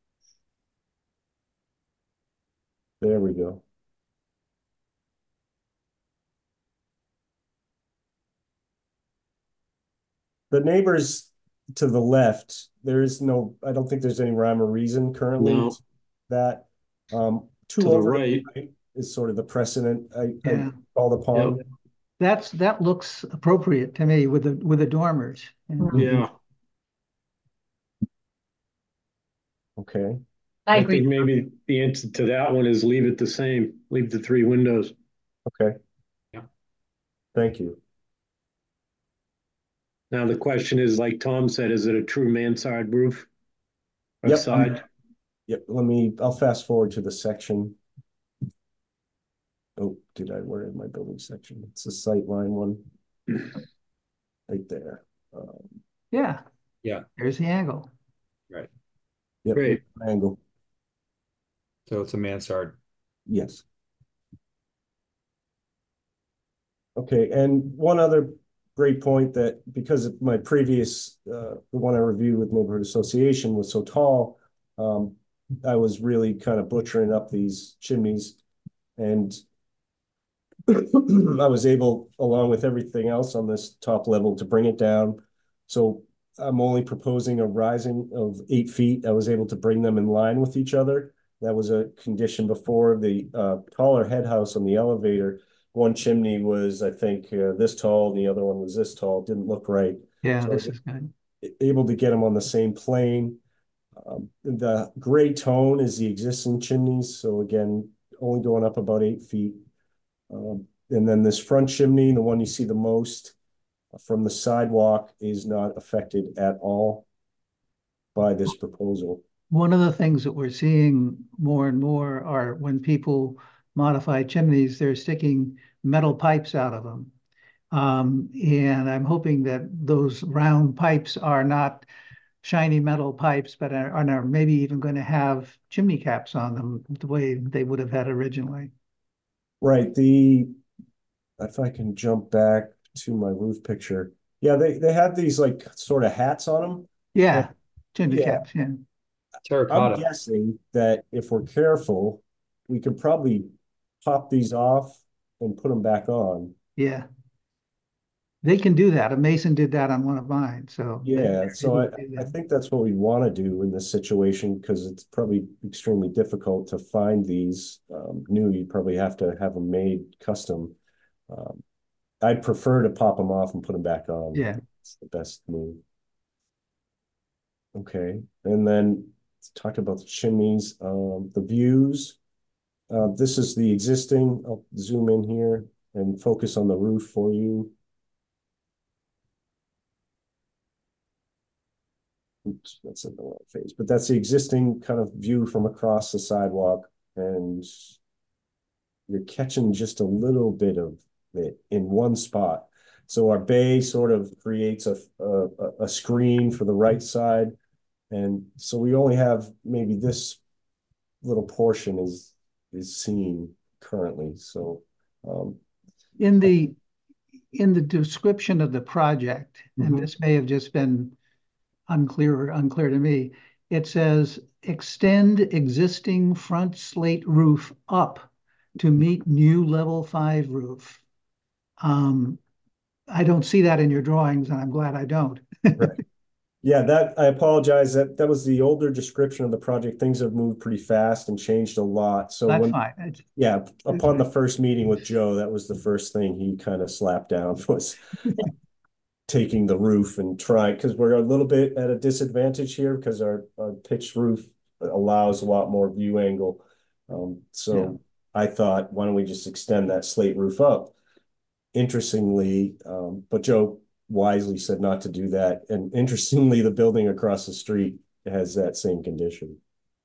S13: There we go. The neighbors to the left, there is no, I don't think there's any rhyme or reason currently
S6: No.
S13: to that. Um, two
S6: To the
S13: over
S6: right.
S13: right is sort of the precedent I,
S3: Yeah.
S13: I called upon.
S6: Yep.
S3: That's, that looks appropriate to me with the, with the dormers.
S6: Yeah,
S13: Okay.
S2: I
S6: I
S2: agree.
S6: think maybe the answer to that one is leave it the same, leave the three windows.
S13: Okay.
S6: Yeah.
S13: Thank you.
S6: Now the question is, like Tom said, is it a true mansard roof?
S13: Yep, I'm-
S6: Side?
S13: Yep, let me, I'll fast forward to the section. Oh, did I, where is my building section? It's the sight line one. Right there. Um,
S3: Yeah.
S9: Yeah.
S3: There's the angle.
S9: Right.
S13: yep,
S6: Great.
S13: angle.
S9: So it's a mansard.
S13: Yes. Okay, and one other great point that because of my previous, uh, the one I reviewed with Neighborhood Association was so tall, um, I was really kind of butchering up these chimneys, and I was able, along with everything else on this top level, to bring it down. So I'm only proposing a rising of eight feet. I was able to bring them in line with each other. That was a condition before. The uh, taller head house on the elevator, one chimney was, I think, uh, this tall, and the other one was this tall. It didn't look right.
S3: Yeah,
S13: So
S3: this is good.
S13: able to get them on the same plane. Um, the gray tone is the existing chimneys. So again, only going up about eight feet. Um, and then this front chimney, the one you see the most from the sidewalk, is not affected at all by this proposal.
S3: One of the things that we're seeing more and more are when people modify chimneys, they're sticking metal pipes out of them. Um, and I'm hoping that those round pipes are not shiny metal pipes, but are, are maybe even going to have chimney caps on them the way they would have had originally.
S13: Right. The, if I can jump back to my roof picture. Yeah, they, they have these like sort of hats on them.
S3: Yeah, chimney
S13: yeah.
S3: caps, yeah.
S13: I'm guessing that if we're careful, we could probably pop these off and put them back on.
S3: Yeah. They can do that. A mason did that on one of mine, so.
S13: Yeah, so I, I think that's what we want to do in this situation, because it's probably extremely difficult to find these um, new. You probably have to have them made custom. Um, I'd prefer to pop them off and put them back on.
S3: Yeah.
S13: It's the best move. Okay, and then let's talk about the chimneys, um, the views. Uh, this is the existing. I'll zoom in here and focus on the roof for you. Oops, that's in the wrong phase, but that's the existing kind of view from across the sidewalk, and you're catching just a little bit of it in one spot. So our bay sort of creates a, a, a screen for the right side. And so we only have maybe this little portion is, is seen currently. So, um,
S3: in the, in the description of the project,
S13: mm-hmm.
S3: and this may have just been unclear or unclear to me, it says extend existing front slate roof up to meet new level five roof. Um, I don't see that in your drawings, and I'm glad I don't.
S13: Right. Yeah, that I apologize. That that was the older description of the project. Things have moved pretty fast and changed a lot. So
S3: That's
S13: when,
S3: fine. It's,
S13: yeah, upon the first meeting with Joe, that was the first thing he kind of slapped down was taking the roof and trying, because we're a little bit at a disadvantage here because our, our pitched roof allows a lot more view angle. Um, so yeah. I thought, why don't we just extend that slate roof up? Interestingly, um, but Joe wisely said not to do that. And interestingly, the building across the street has that same condition.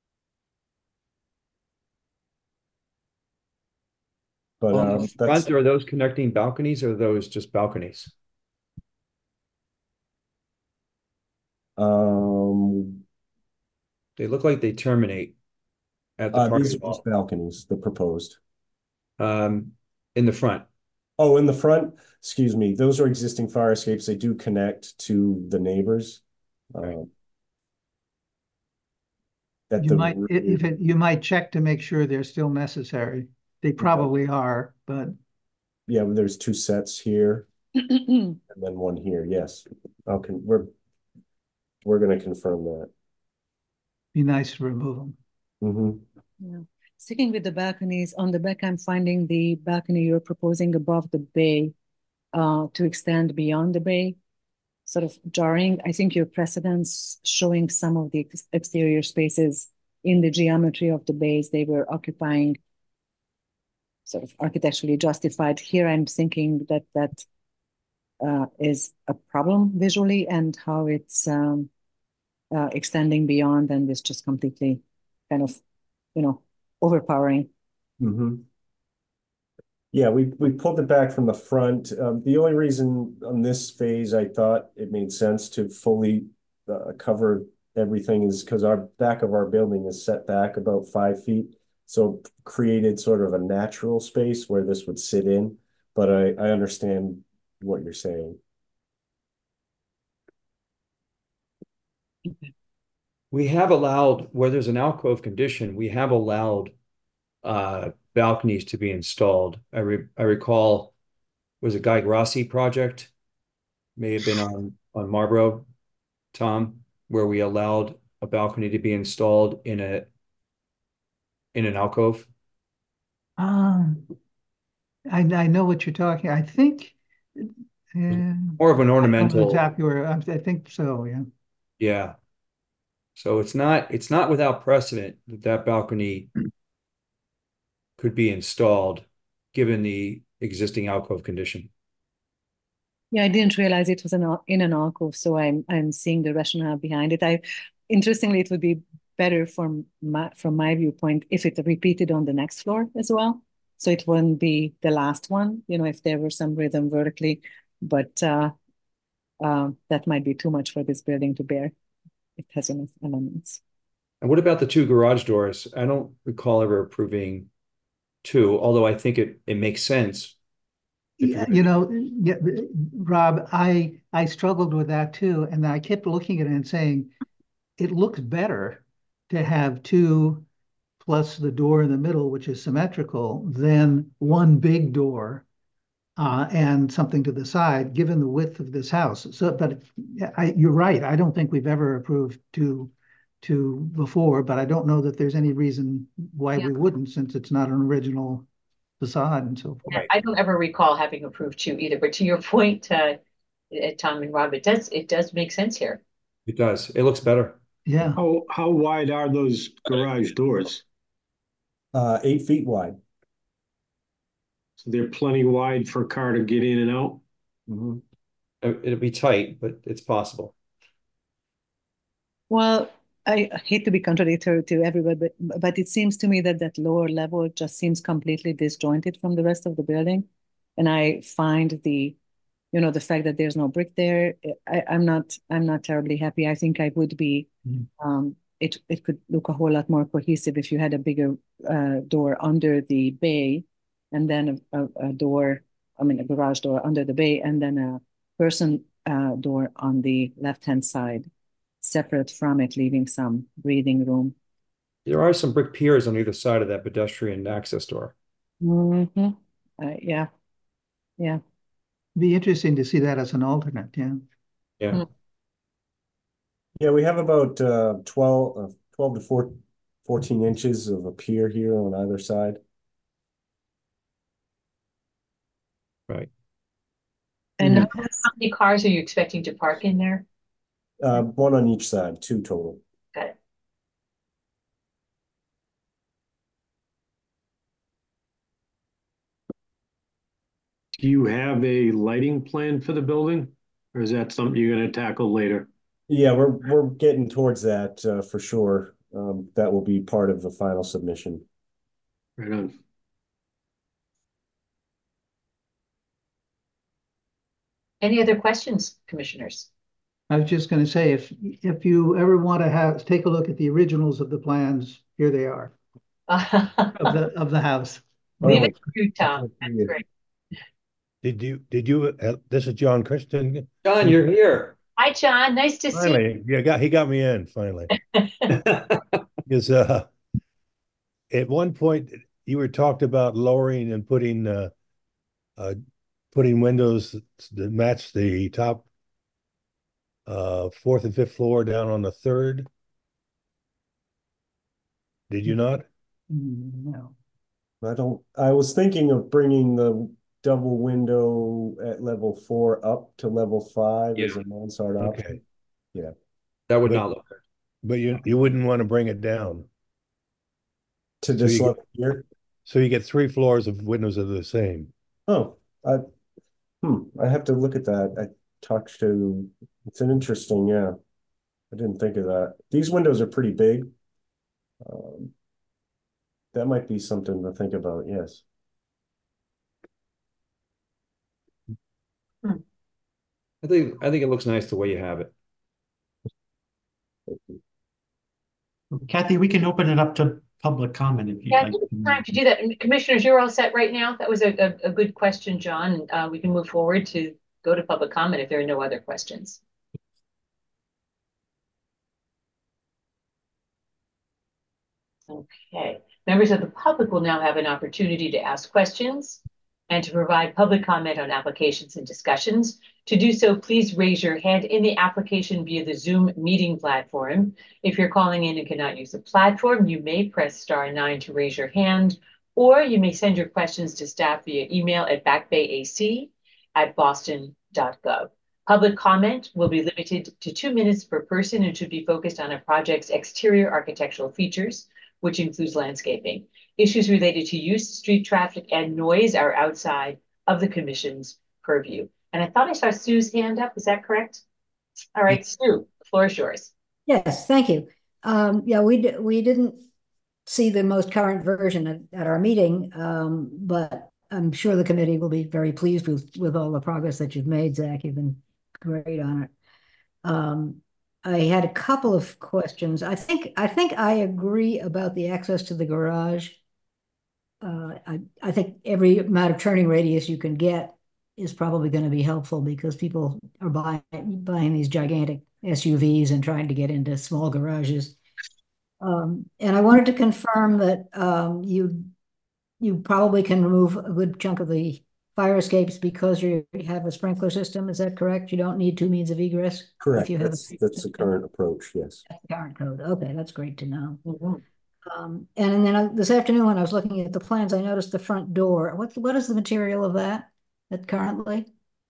S13: But
S9: on
S13: um,
S9: the front, are those connecting balconies or are those just balconies?
S13: Um,
S9: they look like they terminate at the
S13: uh,
S9: parking
S13: these are
S9: lot.
S13: just balconies, the proposed.
S9: Um, in the front.
S13: Oh, in the front, excuse me. Those are existing fire escapes. They do connect to the neighbors.
S9: Right.
S13: Um, at
S3: you
S13: the
S3: might, if it, you might check to make sure they're still necessary. They probably okay. are, but
S13: yeah, there's two sets here and then one here. Yes, okay. We're we're going to confirm that.
S3: Be nice to remove them.
S13: Mm-hmm.
S15: Yeah. Sticking with the balconies, on the back, I'm finding the balcony you're proposing above the bay uh, to extend beyond the bay, sort of jarring. I think your precedents showing some of the ex exterior spaces in the geometry of the bays they were occupying, sort of architecturally justified. Here I'm thinking that that uh, is a problem visually, and how it's um, uh, extending beyond and is just completely kind of, you know, overpowering.
S13: Mm-hmm. Yeah, we we pulled it back from the front. Um, the only reason on this phase I thought it made sense to fully uh, cover everything is because our back of our building is set back about five feet. So created sort of a natural space where this would sit in. But I, I understand what you're saying.
S9: We have allowed, where there's an alcove condition, we have allowed uh, balconies to be installed. I, re I recall, was it Guy Grassi project? May have been on, on Marlboro, Tom, where we allowed a balcony to be installed in a in an alcove.
S3: Um, I, I know what you're talking. I think uh,
S9: more of an ornamental.
S3: Exactly where I, I think so. Yeah.
S9: Yeah. So it's not it's not without precedent that that balcony could be installed, given the existing alcove condition.
S15: Yeah, I didn't realize it was an in an alcove, so I'm I'm seeing the rationale behind it. I interestingly, it would be better from my from my viewpoint if it repeated on the next floor as well, so it wouldn't be the last one. You know, if there were some rhythm vertically but uh, uh, that might be too much for this building to bear. It has enough elements.
S9: And what about the two garage doors? I don't recall ever approving two, although I think it, it makes sense.
S3: Yeah, you know, yeah, Rob, I I struggled with that too, and I kept looking at it and saying, it looks better to have two plus the door in the middle, which is symmetrical, than one big door uh, and something to the side, given the width of this house. So, but I, you're right. I don't think we've ever approved two two before, but I don't know that there's any reason why
S2: Yeah.
S3: we wouldn't, since it's not an original facade and so forth.
S2: Yeah, I don't ever recall having approved two either, but to your point, uh, uh, Tom and Rob, it does, it does make sense here.
S9: It does. It looks better.
S3: Yeah.
S6: How, how wide are those garage doors?
S13: Uh, eight feet wide.
S6: So they're plenty wide for a car to get in and out?
S9: Mm-hmm. It'll be tight, but it's possible.
S15: Well, I hate to be contradictory to everybody, but but it seems to me that that lower level just seems completely disjointed from the rest of the building, and I find the, you know, the fact that there's no brick there, I, I'm not I'm not terribly happy. I think I would be.
S3: Mm.
S15: Um, it it could look a whole lot more cohesive if you had a bigger uh, door under the bay, and then a, a, a door, I mean a garage door under the bay, and then a person uh, door on the left hand side, separate from it, leaving some breathing room.
S9: There are some brick piers on either side of that pedestrian access door.
S15: Mm-hmm. Uh, yeah, yeah.
S3: Be interesting to see that as an alternate. Yeah.
S9: Yeah.
S2: Mm.
S13: Yeah, we have about uh, twelve, uh, twelve to four, fourteen inches of a pier here on either side.
S9: Right.
S15: And
S2: How many cars are you expecting to park in there?
S13: Uh, one on each side, two total.
S2: Got it.
S6: Do you have a lighting plan for the building? Or is that something you're gonna tackle later?
S13: Yeah, we're we're getting towards that uh, for sure. Um, that will be part of the final submission.
S6: Right on.
S2: Any other questions, commissioners?
S3: I was just going to say, if if you ever want to have take a look at the originals of the plans, here they are of the of the house.
S2: Leave it to you, Tom. That's great.
S16: Did you, did you, uh, this is John Christian.
S9: John, you're here.
S2: Hi, John. Nice to see you.
S16: Finally, yeah, got, he got me in finally. Because uh, at one point you were talked about lowering and putting uh, uh, putting windows that match the top uh, fourth and fifth floor down on the third. Did you not?
S3: No.
S13: I don't. I was thinking of bringing the double window at level four up to level five
S9: Yeah.
S13: as a mansard option.
S16: Okay.
S13: Yeah.
S9: That would
S16: But-
S9: not look good.
S16: But you you wouldn't want to bring it down.
S13: To
S16: So
S13: this
S16: you
S13: level here.
S16: So you get three floors of windows that are the same.
S13: Oh, I, hmm, I have to look at that. I talked to, it's an interesting, yeah. I didn't think of that. These windows are pretty big. Um, that might be something to think about, yes.
S9: I think I think it looks nice the way you have it.
S1: Kathy, we can open it up to public comment if you'd
S2: Yeah, I
S1: like.
S2: think it's time to do that. And Commissioners, you're all set right now? That was a, a, a good question, John. Uh, we can move forward to go to public comment if there are no other questions. Okay, members of the public will now have an opportunity to ask questions and to provide public comment on applications and discussions. To do so, please raise your hand in the application via the Zoom meeting platform. If you're calling in and cannot use the platform, you may press star nine to raise your hand, or you may send your questions to staff via email at backbayac at boston dot gov. Public comment will be limited to two minutes per person and should be focused on a project's exterior architectural features, which includes landscaping. Issues related to use, street traffic, and noise are outside of the commission's purview. And I thought I saw Sue's hand up. Is that correct? All right, Sue, the floor is yours.
S5: Yes, thank you. Um, yeah, we d we didn't see the most current version at, at our meeting, um, but I'm sure the committee will be very pleased with, with all the progress that you've made, Zach. You've been great on it. Um, I had a couple of questions. I think, I think I agree about the access to the garage. Uh, I, I think every amount of turning radius you can get is probably going to be helpful because people are buying, buying these gigantic S U Vs and trying to get into small garages. Um, and I wanted to confirm that um, you you probably can remove a good chunk of the fire escapes because you have a sprinkler system. Is that correct? You don't need two means of egress?
S13: Correct.
S5: If you have
S13: That's,
S5: a
S13: that's the current approach, yes.
S5: That's the current code. Okay, that's great to know.
S2: Mm-hmm.
S5: Um, and then I, this afternoon when I was looking at the plans, I noticed the front door. What what is the material of that? That currently?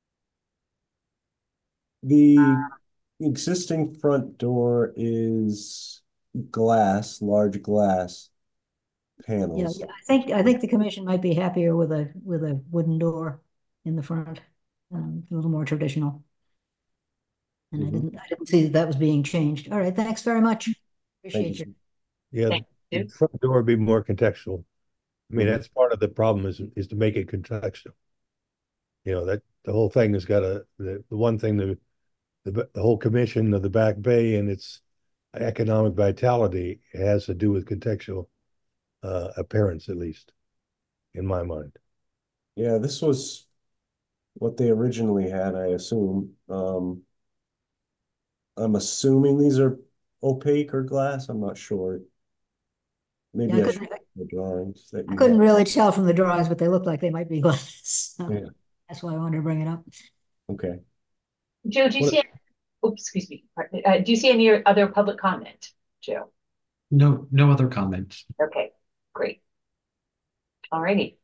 S13: The existing front door is glass, large glass panels.
S5: Yeah, I think I think the commission might be happier with a with a wooden door in the front, um, a little more traditional. And
S13: Mm-hmm.
S5: I didn't I didn't see that that was being changed. All right, thanks very much. Appreciate you.
S16: Yeah,
S2: Thank
S16: the
S2: you.
S16: front door would be more contextual. I mean,
S13: Mhm.
S16: that's part of the problem is is to make it contextual. You know, that the whole thing has got a the, the one thing the, the the whole commission of the Back Bay and its economic vitality has to do with contextual uh, appearance, at least in my mind.
S13: Yeah, this was what they originally had, I assume. Um, I'm assuming these are opaque or glass. I'm not sure. Maybe
S5: Yeah, I
S13: I should
S5: couldn't,
S13: look at the drawings that
S5: I
S13: you
S5: couldn't
S13: have.
S5: really tell from the drawings, but they look like they might be glass. So
S13: Yeah.
S5: that's why I wanted to bring it up.
S13: Okay.
S2: Joe, do you
S13: What-
S2: see, oops, excuse me. Uh, do you see any other public comment, Joe?
S1: No, no other comments.
S2: Okay, great. All righty.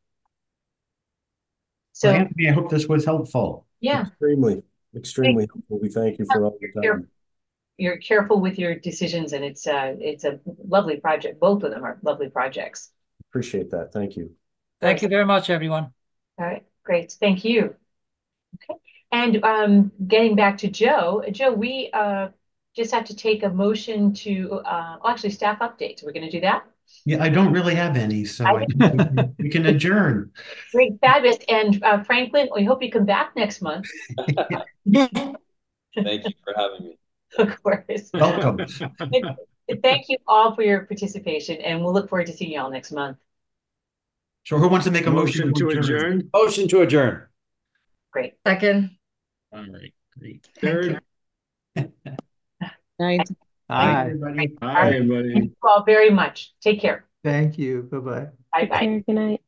S1: So
S2: So,
S1: Anthony, I hope this was helpful.
S2: yeah,
S13: Extremely, extremely helpful. We thank you for all the
S2: you're,
S13: time.
S2: you're careful with your decisions, and it's uh it's a lovely project. Both of them are lovely projects.
S13: Appreciate that. Thank you.
S17: Thank you very much, everyone.
S2: All right, great. Thank you. Okay. And um, getting back to Joe, Joe, we uh, just have to take a motion to, uh, oh, actually, staff updates. We're going to do that.
S1: Yeah, I don't really have any, so I think we can, we can adjourn.
S2: Great, fabulous. And uh, Franklin, we hope you come back next month.
S11: Thank you for having me.
S2: Of course.
S1: Welcome.
S2: Thank you all for your participation, and we'll look forward to seeing you all next month.
S1: So who wants to make a motion,
S6: Motion to adjourn?
S9: Motion to adjourn.
S2: Great.
S14: Second.
S1: All right, great.
S6: Third.
S15: Night.
S3: Hi.
S1: Everybody.
S6: Hi, everybody.
S2: Thank you all very much. Take care.
S3: Thank you. Bye-bye.
S2: Bye-bye.
S18: Good night.